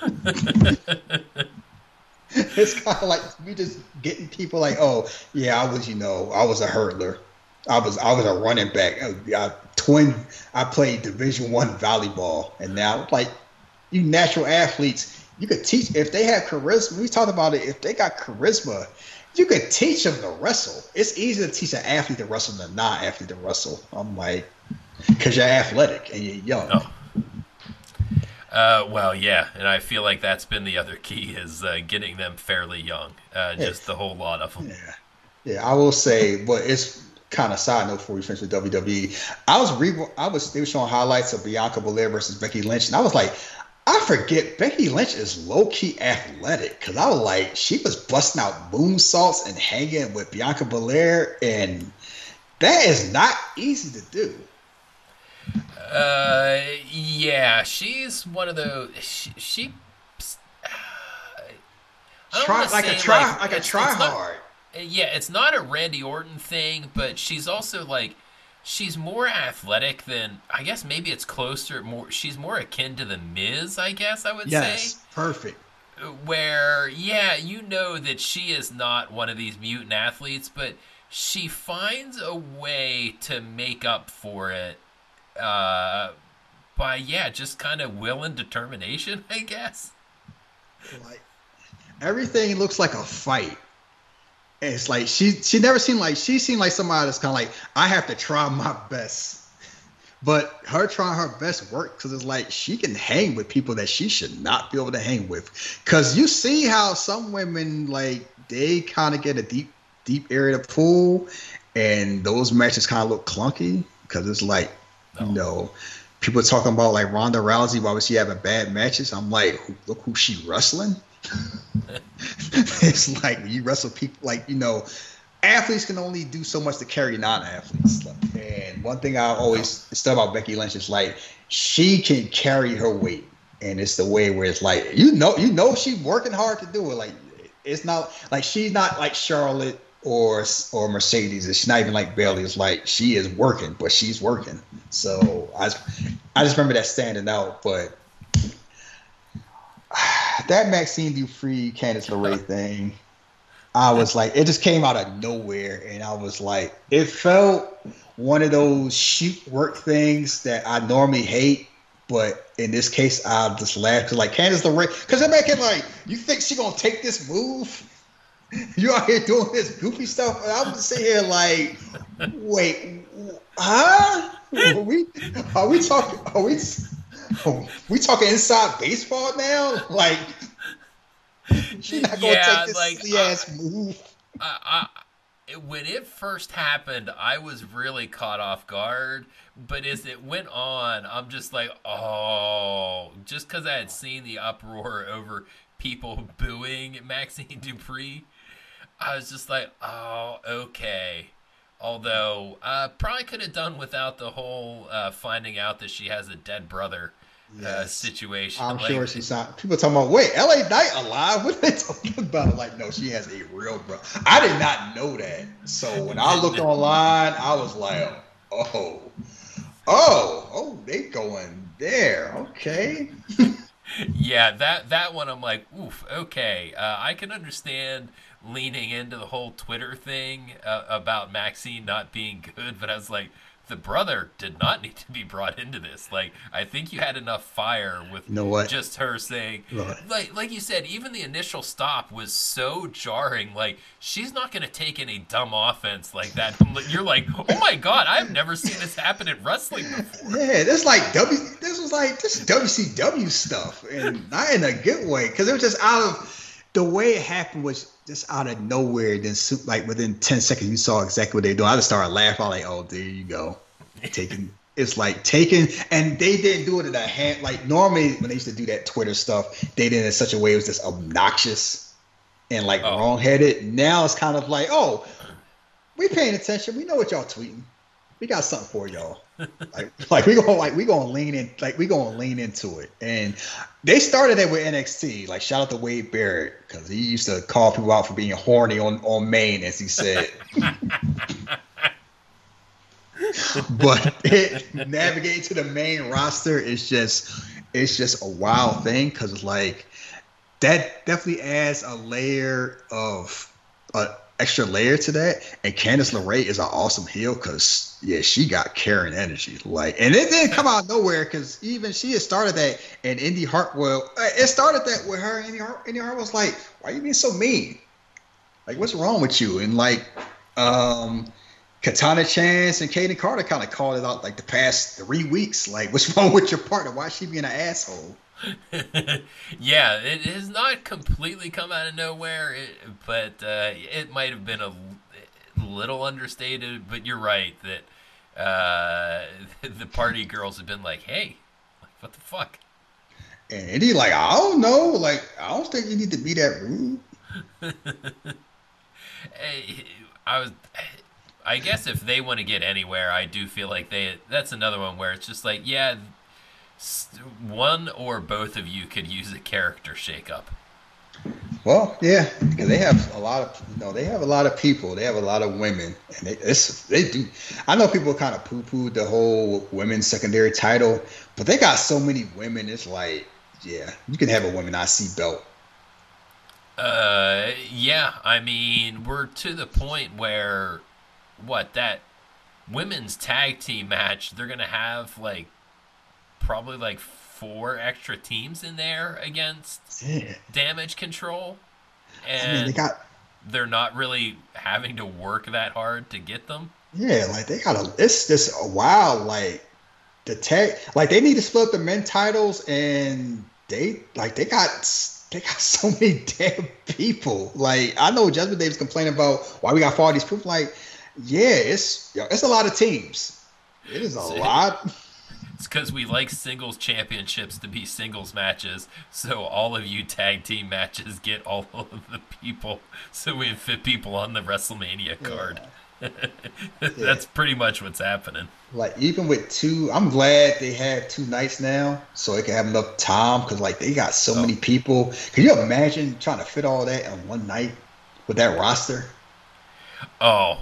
It's kind of like we just getting people like, oh, yeah, I was a hurdler. I was a running back. I played Division 1 volleyball, and now like you natural athletes, you could teach if they have charisma. We talked about it. If they got charisma, you could teach them to wrestle. It's easier to teach an athlete to wrestle than a non-athlete to wrestle. I'm like, because you're athletic and you're young. Oh, well, yeah, and I feel like that's been the other key is getting them fairly young. Yeah, Just the whole lot of them. yeah, yeah. I will say, but it's kind of side note before we finish with WWE. They were showing highlights of Bianca Belair versus Becky Lynch, and I was like, I forget Becky Lynch is low key athletic because I was like, she was busting out moonsaults and hanging with Bianca Belair, and that is not easy to do. Yeah, she's one of those. She I don't want Try to like a say like try it's not. hard. Yeah, it's not a Randy Orton thing, but she's also like she's more athletic than I guess maybe it's closer more she's more akin to the Miz, I guess I would say. Yes, perfect. Where yeah, you know that she is not one of these mutant athletes, but she finds a way to make up for it uh by yeah, just kind of will and determination, I guess. Like everything looks like a fight. And it's like she never seemed like she seemed like somebody that's kind of like I have to try my best. But her trying her best work because it's like she can hang with people that she should not be able to hang with. Because you see how some women like they kind of get a deep area to pull, and those matches kind of look clunky because it's like you No. know people talking about like Ronda Rousey. Why was she having bad matches? I'm like, look who she wrestling. It's like when you wrestle people like athletes can only do so much to carry non-athletes. And one thing I always stuff about Becky Lynch is like she can carry her weight, and it's the way where it's like she's working hard to do it. Like it's not like she's not like Charlotte or Mercedes. She's not even like Bailey. It's like she is working, but she's working. So I just remember that standing out. But that Maxine Dupree Candice LeRae thing. I was like, it just came out of nowhere, and I was like, it felt one of those shoot work things that I normally hate, but in this case, I just laughed because like Candice LeRae, because I'm making like, you think she gonna take this move? You out here doing this goofy stuff, and I'm just sitting here like, wait, huh? Are we talking? Are we talking inside baseball now? Like, she's not gonna take Yeah, this like silly ass move. when it first happened, I was really caught off guard. But as it went on, I'm just like, oh, just because I had seen the uproar over people booing Maxine Dupree, I was just like, oh, okay. Although, probably could have done without the whole finding out that she has a dead brother Yes. situation. I'm sure Like, she's not. People talking about, wait, LA Knight alive? What are they talking about? Like, no, she has a real brother. I did not know that. So when I looked online, I was like, oh, they going there. Okay. yeah, that one I'm like, oof, okay. I can understand leaning into the whole Twitter thing about Maxine not being good, but I was like, the brother did not need to be brought into this. Like, I think you had enough fire with You know what? just her saying, Look, like you said, even the initial stop was so jarring. Like, she's not going to take any dumb offense like that. You're like, oh my god, I've never seen this happen in wrestling before. yeah, this like this was like this WCW stuff, and not in a good way, because it was just out of the way it happened was just out of nowhere. Then like within 10 seconds, you saw exactly what they were doing. I just started laughing. I'm like, oh, there you go, taking. It's like taking, and they didn't do it in a hand. Like normally when they used to do that Twitter stuff, they did it in such a way it was just obnoxious and like Oh, wrong-headed. Now it's kind of like, oh, we paying attention. We know what y'all tweeting. We got something for y'all. We gonna lean in, like we gonna lean into it. And they started it with NXT. Like shout out to Wade Barrett because he used to call people out for being horny on Maine, as he said. But navigating to the main roster is just a wild thing because it's like that definitely adds a layer of extra layer to that. And Candice LeRae is an awesome heel because yeah, she got Karen energy. Like, and it didn't come out of nowhere because even she had started that. And Indy Hartwell, it started that with her. Indy Hart was like, "Why are you being so mean? Like, what's wrong with you?" And like, Katana Chance and Kaden Carter kind of called it out like the past 3 weeks. Like, what's wrong with your partner? Why is she being an asshole? yeah, it has not completely come out of nowhere, but it might have been a little understated. But you're right that the party girls have been like, "Hey, like, what the fuck?" And he like, I don't know. Like, I don't think you need to be that rude. I was. I guess if they want to get anywhere, I do feel like that's another one where it's just like, yeah, one or both of you could use a character shakeup. Well, yeah, because they have a lot of, they have a lot of people. They have a lot of women, and they do. I know people kind of poo-poo the whole women's secondary title, but they got so many women. It's like, yeah, you can have a women IC belt. Yeah, I mean, we're to the point where that women's tag team match, they're gonna have like probably like four extra teams in there against Yeah, Damage Control, I mean, they and got they're not really having to work that hard to get them. yeah, like they got a. It's just a wow, like the tag, like they need to split up the men titles, and they got so many damn people. Like I know Judgment Day was complaining about why we got all these people. Like, yeah, it's a lot of teams. It is a So lot. it's because we like singles championships to be singles matches, so all of you tag team matches get all of the people, so we have fit people on the WrestleMania card. Yeah, yeah. That's pretty much what's happening. Like even with two, I'm glad they have two nights now, so they can have enough time because like they got so Oh, many people. Can you imagine trying to fit all that on one night with that roster? oh,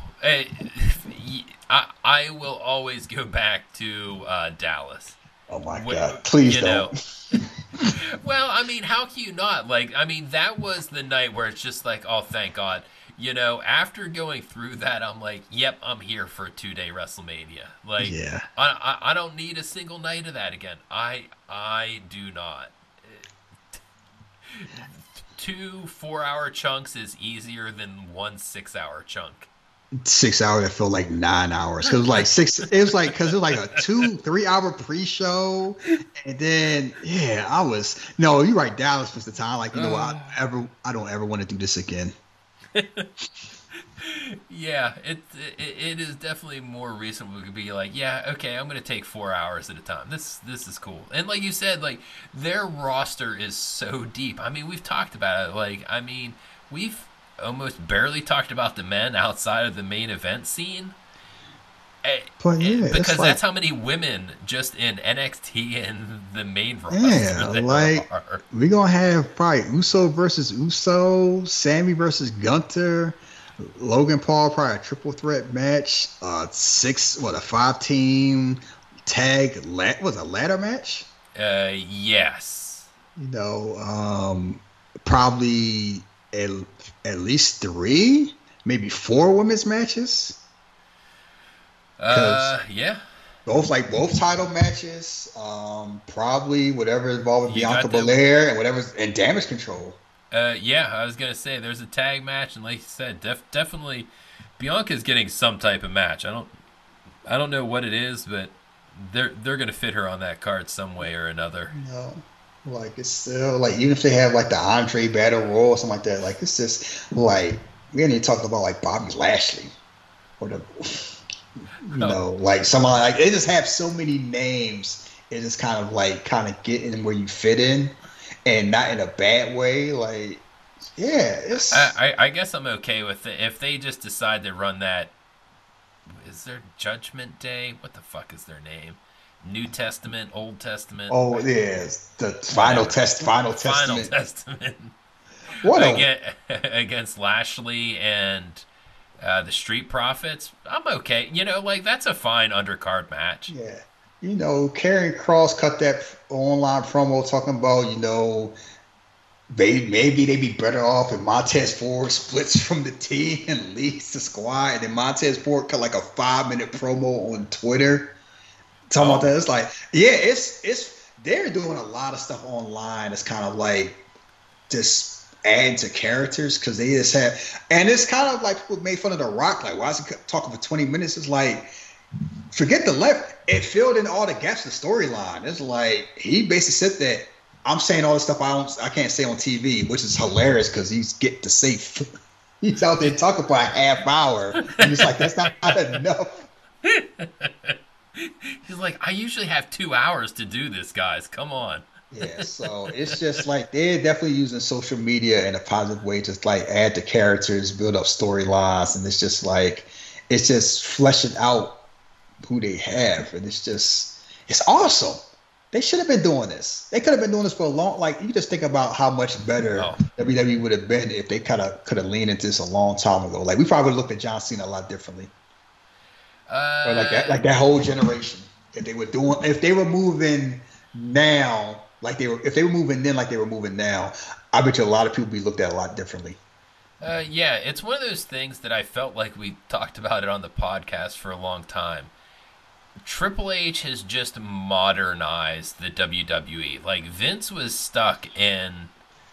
I will always go back to Dallas. Oh my Wh- God! Please You know, don't. well, I mean, how can you not? Like, I mean, that was the night where it's just like, oh, thank God. After going through that, I'm like, yep, I'm here for a 2-day WrestleMania. Like, Yeah. I don't need a single night of that again. I do not. Two 4-hour chunks is easier than one 6-hour chunk. 6 hours that felt like 9 hours because like six it was like because it was like a 2 3 hour pre-show, and then yeah I was no you're right, Dallas was the time like Uh, I don't ever want to do this again. Yeah, it is definitely more reasonable to be like, yeah, okay, I'm gonna take 4 hours at a time. This is cool. And like you said, like their roster is so deep. I mean, we've talked about it. Like, I mean, we've almost barely talked about the men outside of the main event scene. But yeah, Because it's like, that's how many women just in NXT and the main roster yeah, there like are. we gonna have probably Uso versus Uso, Sammy versus Gunter, Logan Paul probably a triple threat match, a 5 team tag was a ladder match. Yes. You know, probably at, at least 3, maybe 4 women's matches because Yeah. both title matches, probably whatever involving You Bianca got the. Belair and whatever's and Damage Control. Yeah, I was gonna say there's a tag match, and like you said, definitely Bianca's getting some type of match. I don't know what it is, but they're gonna fit her on that card some way or another. No, like it's still like even if they have like the Andre Battle Royal or something like that, like it's just like we ain't even talking about like Bobby Lashley or the Oh, like someone like they just have so many names. It just kind of get in where you fit in, and not in a bad way. Like yeah, it's I guess I'm okay with it if they just decide to run that. Is there Judgment Day? What the fuck is their name? New Testament, Old Testament, oh yeah, it's the whatever. Final Final Testament. Testament What a against Lashley and the Street Profits. I'm okay. Like that's a fine undercard match. yeah. Karrion Cross cut that online promo talking about, maybe they'd be better off if Montez Ford splits from the team and leaves the squad. And then Montez Ford cut like a 5-minute promo on Twitter talking about Oh, that. It's like, yeah, it's they're doing a lot of stuff online. It's kind of like just add to characters because they just have, and it's kind of like people made fun of The Rock. Like, why is he talking for 20 minutes? It's like, forget the left. It filled in all the gaps in the storyline. It's like he basically said that I'm saying all the stuff I can't say on TV, which is hilarious because he's getting to say he's out there talking for a half hour, and it's like that's not enough. he's like, I usually have 2 hours to do this, guys. Come on. Yeah, so it's just like they're definitely using social media in a positive way, just like add the characters, build up storylines, and it's just fleshing out who they have, and it's awesome. They should have been doing this. They could have been doing this for a long. Like you just think about how much better Oh, WWE would have been if they could have leaned into this a long time ago. Like we probably would have looked at John Cena a lot differently, or uh, like that whole generation. If they were moving now, if they were moving then like they were moving now, I bet you a lot of people would be looked at a lot differently. yeah. It's one of those things that I felt like we talked about it on the podcast for a long time. Triple H has just modernized the WWE. Like Vince was stuck in,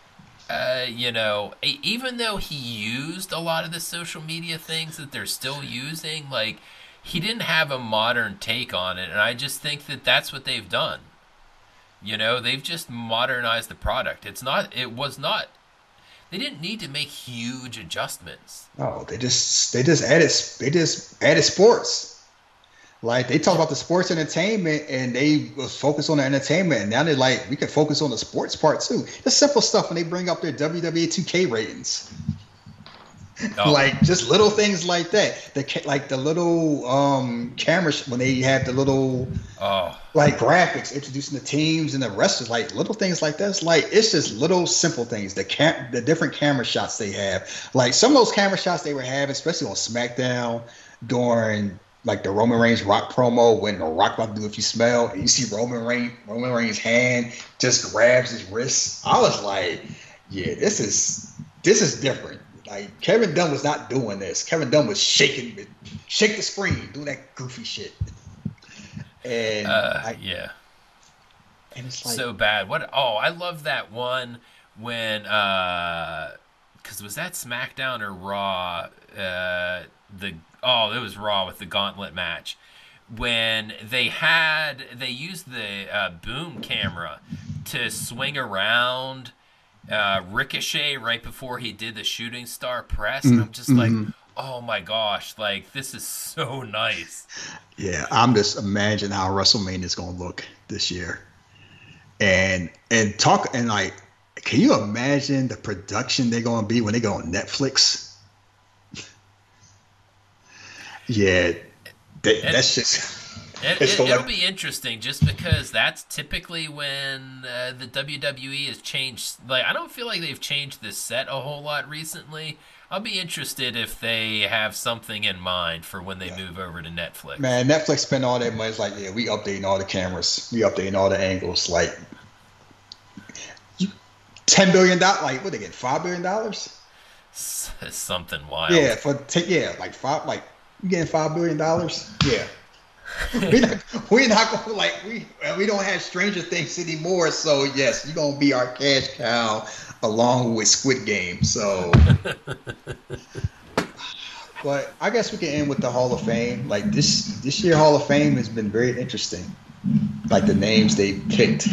even though he used a lot of the social media things that they're still using, like he didn't have a modern take on it, and I just think that that's what they've done. They've just modernized the product. It was not. They didn't need to make huge adjustments. No, they just added sports. Like they talk about the sports entertainment and they was focused on the entertainment and now they're like we can focus on the sports part too. It's simple stuff when they bring up their WWE 2K ratings. Oh, Like just little things like that. Like the little cameras when they have the little oh, like graphics introducing the teams and the wrestlers, like little things like that. It's just little simple things. The different camera shots they have. Like some of those camera shots they were having, especially on SmackDown during like the Roman Reigns Rock promo when the Rock about to do If You Smell, and you see Roman Reigns' hand just grabs his wrist. I was like, yeah, this is different. Like Kevin Dunn was not doing this. Kevin Dunn was shake the screen, doing that goofy shit. And yeah. and it's like So bad. What? Oh, I love that one when because was that SmackDown or Raw? It was Raw with the Gauntlet match when they used the boom camera to swing around Ricochet right before he did the shooting star press, and I'm just like, oh my gosh, like this is so nice. yeah, I'm just imagining how WrestleMania is gonna look this year. And like can you imagine the production they're gonna be when they go on Netflix? Yeah. And that's just it's for it'll like be interesting just because that's typically when the WWE has changed. Like, I don't feel like they've changed this set a whole lot recently. I'll be interested if they have something in mind for when they yeah. move over to Netflix. Man, Netflix spent all that money. It's like, yeah, we updating all the cameras, we updating all the angles. Like $10 billion, like what they get, $5 billion? Something wild. Yeah, yeah, like five, like you getting $5 billion? Yeah, we're not gonna like we don't have Stranger Things anymore. So yes, you're gonna be our cash cow along with Squid Game. So, but I guess we can end with the Hall of Fame. Like this year, Hall of Fame has been very interesting. Like the names they picked,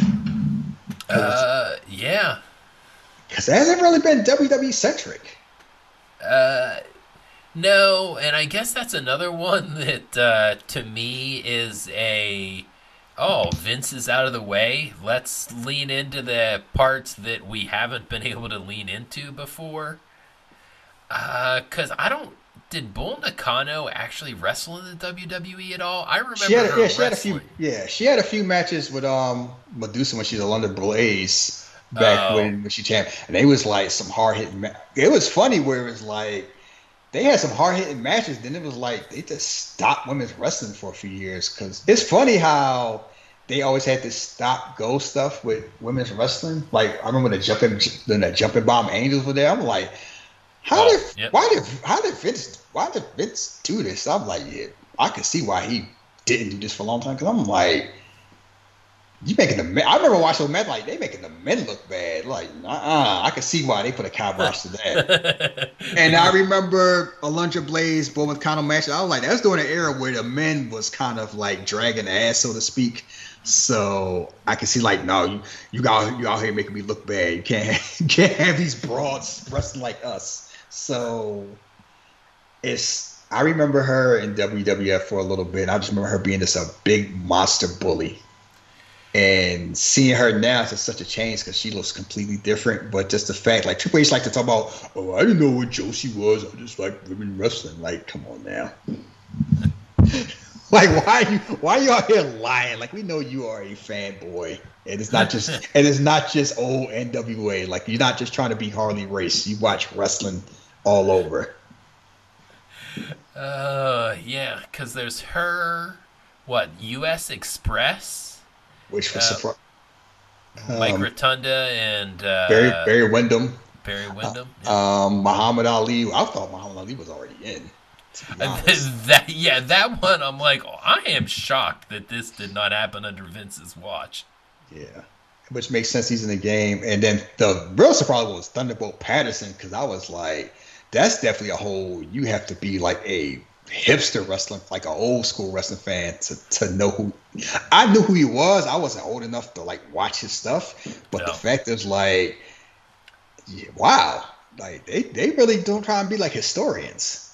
Yeah. because it hasn't really been WWE centric. No, and I guess that's another one that to me is Vince is out of the way. Let's lean into the parts that we haven't been able to lean into before. Because I don't. Did Bull Nakano actually wrestle in the WWE at all? I remember She had, her yeah, she had a wrestling. few, yeah, she had a few matches with Medusa when she was a London Blaze back Oh, when she champ, and they was like some hard hitting. It was funny where it was like they had some hard hitting matches. Then it was like they just stopped women's wrestling for a few years because it's funny how they always had this stop go stuff with women's wrestling. Like I remember the jumping bomb angels were there. I'm like, yep. why did Vince do this? I'm like, yeah, I could see why he didn't do this for a long time because I'm like, you making the men. I remember watching the men like they making the men look bad. Like, I could see why they put a kibosh to that. And I remember Alundra Blaze, Bull McConnell match. I was like, that's during an era where the men was kind of like dragging the ass, so to speak. So I can see like, no, you out here making me look bad. You can't have these broads wrestling like us. So I remember her in WWF for a little bit. I just remember her being just a big monster bully. And seeing her now is just such a change because she looks completely different. But just the fact, like Triple H like to talk about, oh, I didn't know what Josie was. I just like women wrestling. Like, come on now. Like, why are you out here lying? Like, we know you are a fanboy. And it's not just old NWA. Like, you're not just trying to be Harley Race. You watch wrestling all over. Yeah, because there's her, U.S. Express, Which was surprising. Mike Rotunda, and Barry Windham. Barry Windham. Yeah. Muhammad Ali. I thought Muhammad Ali was already in. To be honest. that one, I'm like, I am shocked that this did not happen under Vince's watch. Yeah. Which makes sense. He's in the game. And then the real surprise was Thunderbolt Patterson because I was like, that's definitely you have to be like a hipster wrestling, like an old school wrestling fan to know who. I knew who he was. I wasn't old enough to like watch his stuff. But the fact is like, yeah, wow. Like they really don't try and be like historians.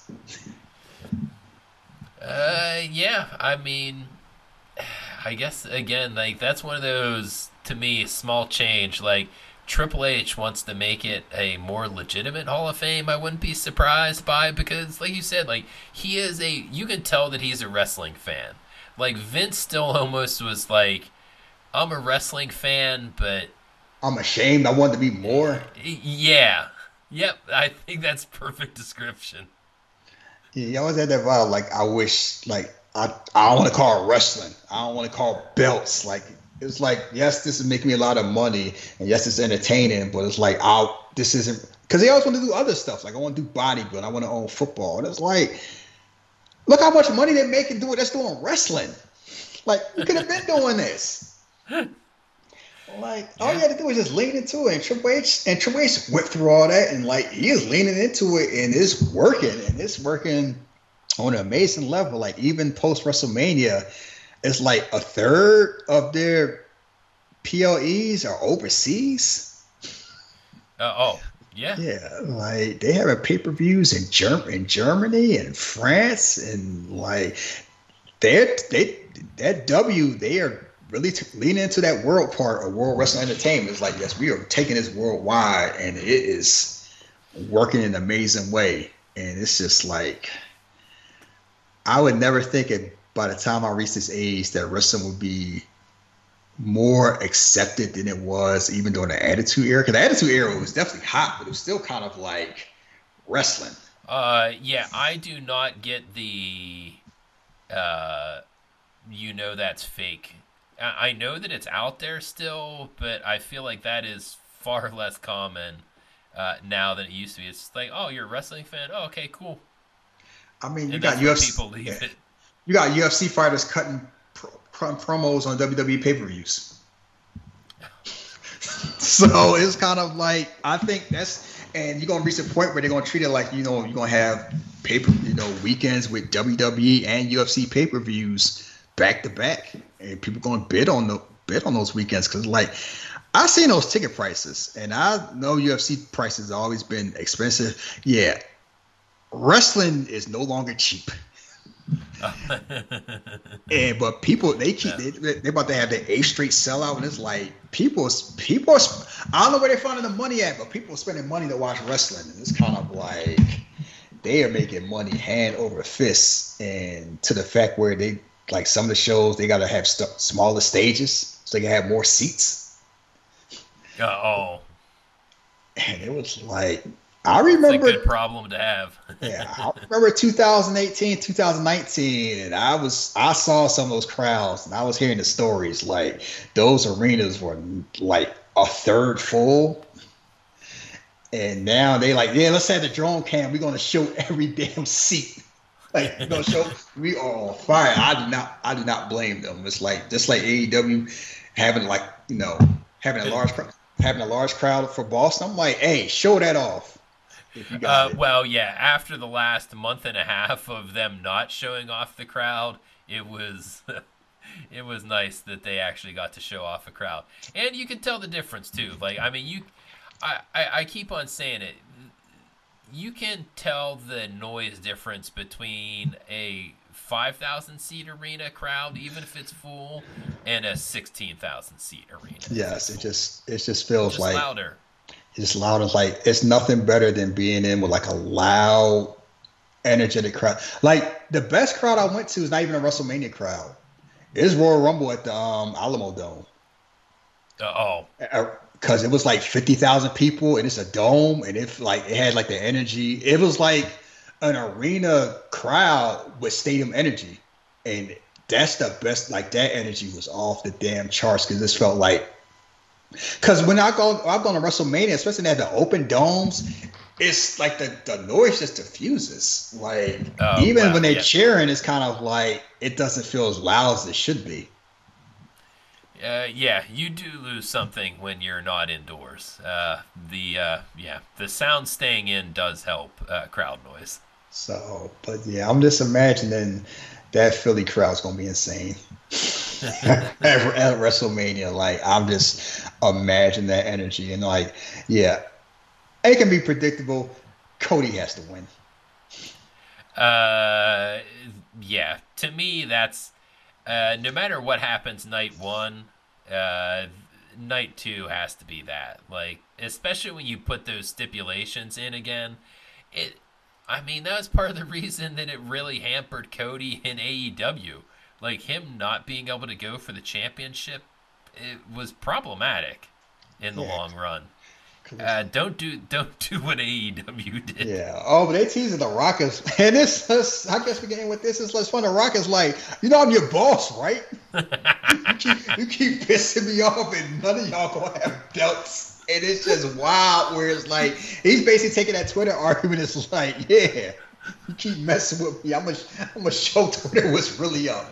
Yeah, I mean, I guess again, like that's one of those to me small change. Like Triple H wants to make it a more legitimate Hall of Fame. I wouldn't be surprised by because, like you said, like he is you can tell that he's a wrestling fan. Like Vince still almost was like, I'm a wrestling fan, but I'm ashamed. I wanted to be more. Yeah, yep. I think that's perfect description. Yeah, you always had that vibe. Like I wish, like I don't want to call it wrestling. I don't want to call it belts. Like it's like yes, this is making me a lot of money, and yes, it's entertaining. But it's like this isn't because they always want to do other stuff. Like I want to do bodybuilding. I want to own football, and it's like look how much money they're making doing. That's doing wrestling. Like we could have been doing this. Like all you had to do was just lean into it, and Triple H went through all that, and like he is leaning into it, and it's working on an amazing level. Like even post WrestleMania, it's like a third of their PLEs are overseas. Yeah. Yeah, like they have pay-per-views in Germany and France, and like they are really leaning into that world part of World Wrestling Entertainment. It's like, yes, we are taking this worldwide, and it is working in an amazing way. And it's just like, I would never think by the time I reached this age, that wrestling would be more accepted than it was even during the Attitude Era. Because the Attitude Era was definitely hot, but it was still kind of like wrestling. Yeah, I do not get the, uh, that's fake. I know that it's out there still, but I feel like that is far less common now than it used to be. It's like, oh, you're a wrestling fan? Oh, okay, cool. I mean, And that's where people leave it. You got UFC fighters cutting promos on WWE pay-per-views. So it's kind of like, I think and you're gonna reach a point where they're gonna treat it like, you're gonna have weekends with WWE and UFC pay-per-views back to back, and people gonna bid on those weekends, because like I seen those ticket prices, and I know UFC prices have always been expensive. Yeah, wrestling is no longer cheap. But people, they're about to have their 8th straight sellout, and it's like people I don't know where they're finding the money at, but people are spending money to watch wrestling, and it's kind of like they are making money hand over fist, and to the fact where they, like, some of the shows, they got to have smaller stages so they can have more seats. Oh. And it was like, I remember. It's a good problem to have. Yeah, I remember 2018, 2019, and I saw some of those crowds, and I was hearing the stories. Like, those arenas were like a third full, and now they like, yeah, let's have the drone cam. We're gonna show every damn seat. Like, we're gonna show we are on fire. I do not blame them. It's like, just like AEW having, like, having a large crowd for Boston. I'm like, hey, show that off. Well, yeah, after the last month and a half of them not showing off the crowd, it was it was nice that they actually got to show off a crowd. And you can tell the difference too. Like, I mean, I keep on saying it. You can tell the noise difference between a 5,000 seat arena crowd, even if it's full, and a 16,000 seat arena. Yes, it just feels like louder. It's loud. It's like, it's nothing better than being in with like a loud, energetic crowd. Like, the best crowd I went to is not even a WrestleMania crowd. It's Royal Rumble at the Alamo Dome. Because it was like 50,000 people, and it's a dome, and it had like the energy. It was like an arena crowd with stadium energy, and that's the best. Like, that energy was off the damn charts, because this felt like. Because when I've gone to WrestleMania, especially at the open domes, it's like the noise just diffuses. Like, when they're cheering, it's kind of like it doesn't feel as loud as it should be. Yeah, you do lose something when you're not indoors. The sound staying in does help crowd noise. So, but yeah, I'm just imagining that Philly crowd's gonna be insane. at WrestleMania, like, I'm just imagining that energy, and like, yeah, it can be predictable. Cody has to win. Yeah, to me, that's no matter what happens night one, night two has to be that. Like, especially when you put those stipulations in again, I mean, that was part of the reason that it really hampered Cody in AEW. Like, him not being able to go for the championship, it was problematic in the long run. Don't do what AEW did. Yeah. Oh, but they teasing the Rockers, and this. I guess we're getting with this. It's less fun. The Rockers, like, I'm your boss, right? you keep pissing me off, and none of y'all gonna have belts. And it's just wild. Where it's like, he's basically taking that Twitter argument. It's like, yeah, you keep messing with me, I'm gonna show Twitter what's really up.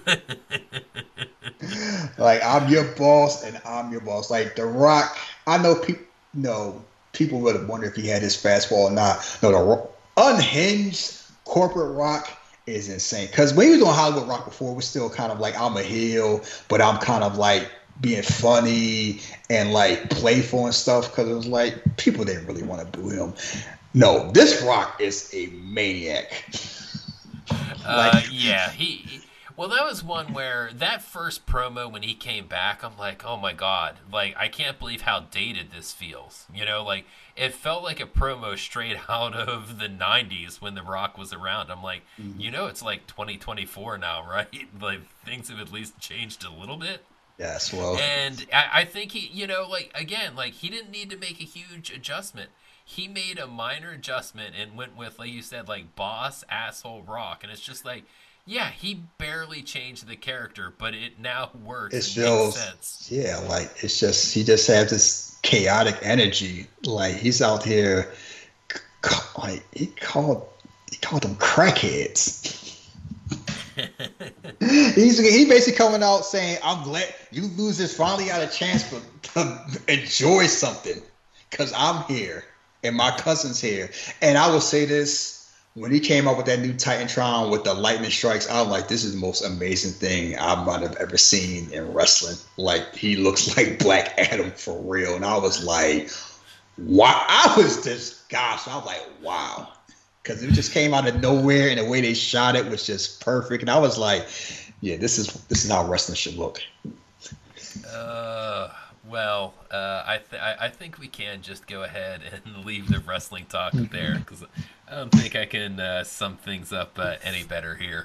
Like, I'm your boss, and I'm your boss. Like, The Rock, I know people would wonder if he had his fastball or not. No, the unhinged corporate Rock is insane. Because when he was doing Hollywood Rock before, it was still kind of like, I'm a heel, but I'm kind of like being funny and like playful and stuff. Because it was like, people didn't really want to boo him. No, this Rock is a maniac. Yeah, Well, that was one where that first promo when he came back, I'm like, oh my god, like I can't believe how dated this feels. You know, like it felt like a promo straight out of the '90s when The Rock was around. I'm like, Mhm. you know, it's like 2024 now, right? Like things have at least changed a little bit. Yes, well, And I think he, you know, like again, like he didn't need to make a huge adjustment. He made a minor adjustment and went with, like you said, like boss asshole Rock, and it's just like, yeah, he barely changed the character, but it now works it and makes feels, sense. yeah, like it's just he just has this chaotic energy. Like he's out here, like he called them crackheads. He basically coming out saying, "I'm glad you losers finally got a chance to enjoy something, because I'm here and my cousin's here." And I will say this: when he came up with that new Titantron with the lightning strikes, I'm like, "This is the most amazing thing I might have ever seen in wrestling." Like he looks like Black Adam for real, and I was like, "Wow!" I was just, gosh, I was like, "Wow." Because it just came out of nowhere, and the way they shot it was just perfect. And I was like, "Yeah, this is how wrestling should look." Uh, well, I think we can just go ahead and leave the wrestling talk there because I don't think I can sum things up any better here.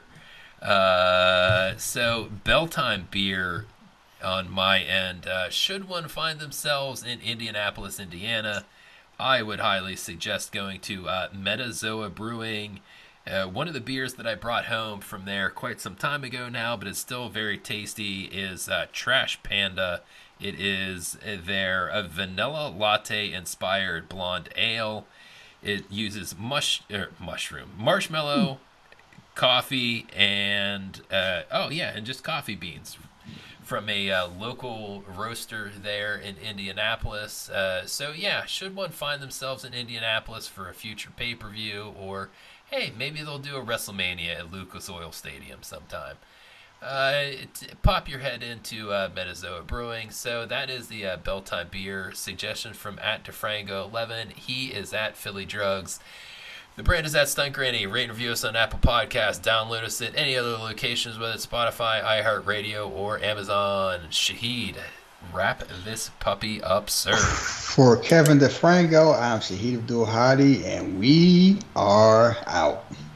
So Belltime beer on my end. Should one find themselves in Indianapolis, Indiana, I would highly suggest going to Metazoa Brewing. One of the beers that I brought home from there quite some time ago now, but it's still very tasty, is Trash Panda. It is their vanilla latte inspired blonde ale. It uses marshmallow, coffee, and and just coffee beans from a local roaster there in Indianapolis. So yeah, should one find themselves in Indianapolis for a future pay per view, or hey, maybe they'll do a WrestleMania at Lucas Oil Stadium sometime. Pop your head into Metazoa Brewing. So that is the Belltime beer suggestion from at DeFrango11. He is at Philly Drugs. The brand is at Stunt Granny. Rate and review us on Apple Podcasts. Download us at any other locations, whether it's Spotify, iHeartRadio, or Amazon. Shahid, wrap this puppy up, sir. For Kevin DeFranco, I'm Shahid Abdul Hadi, and we are out.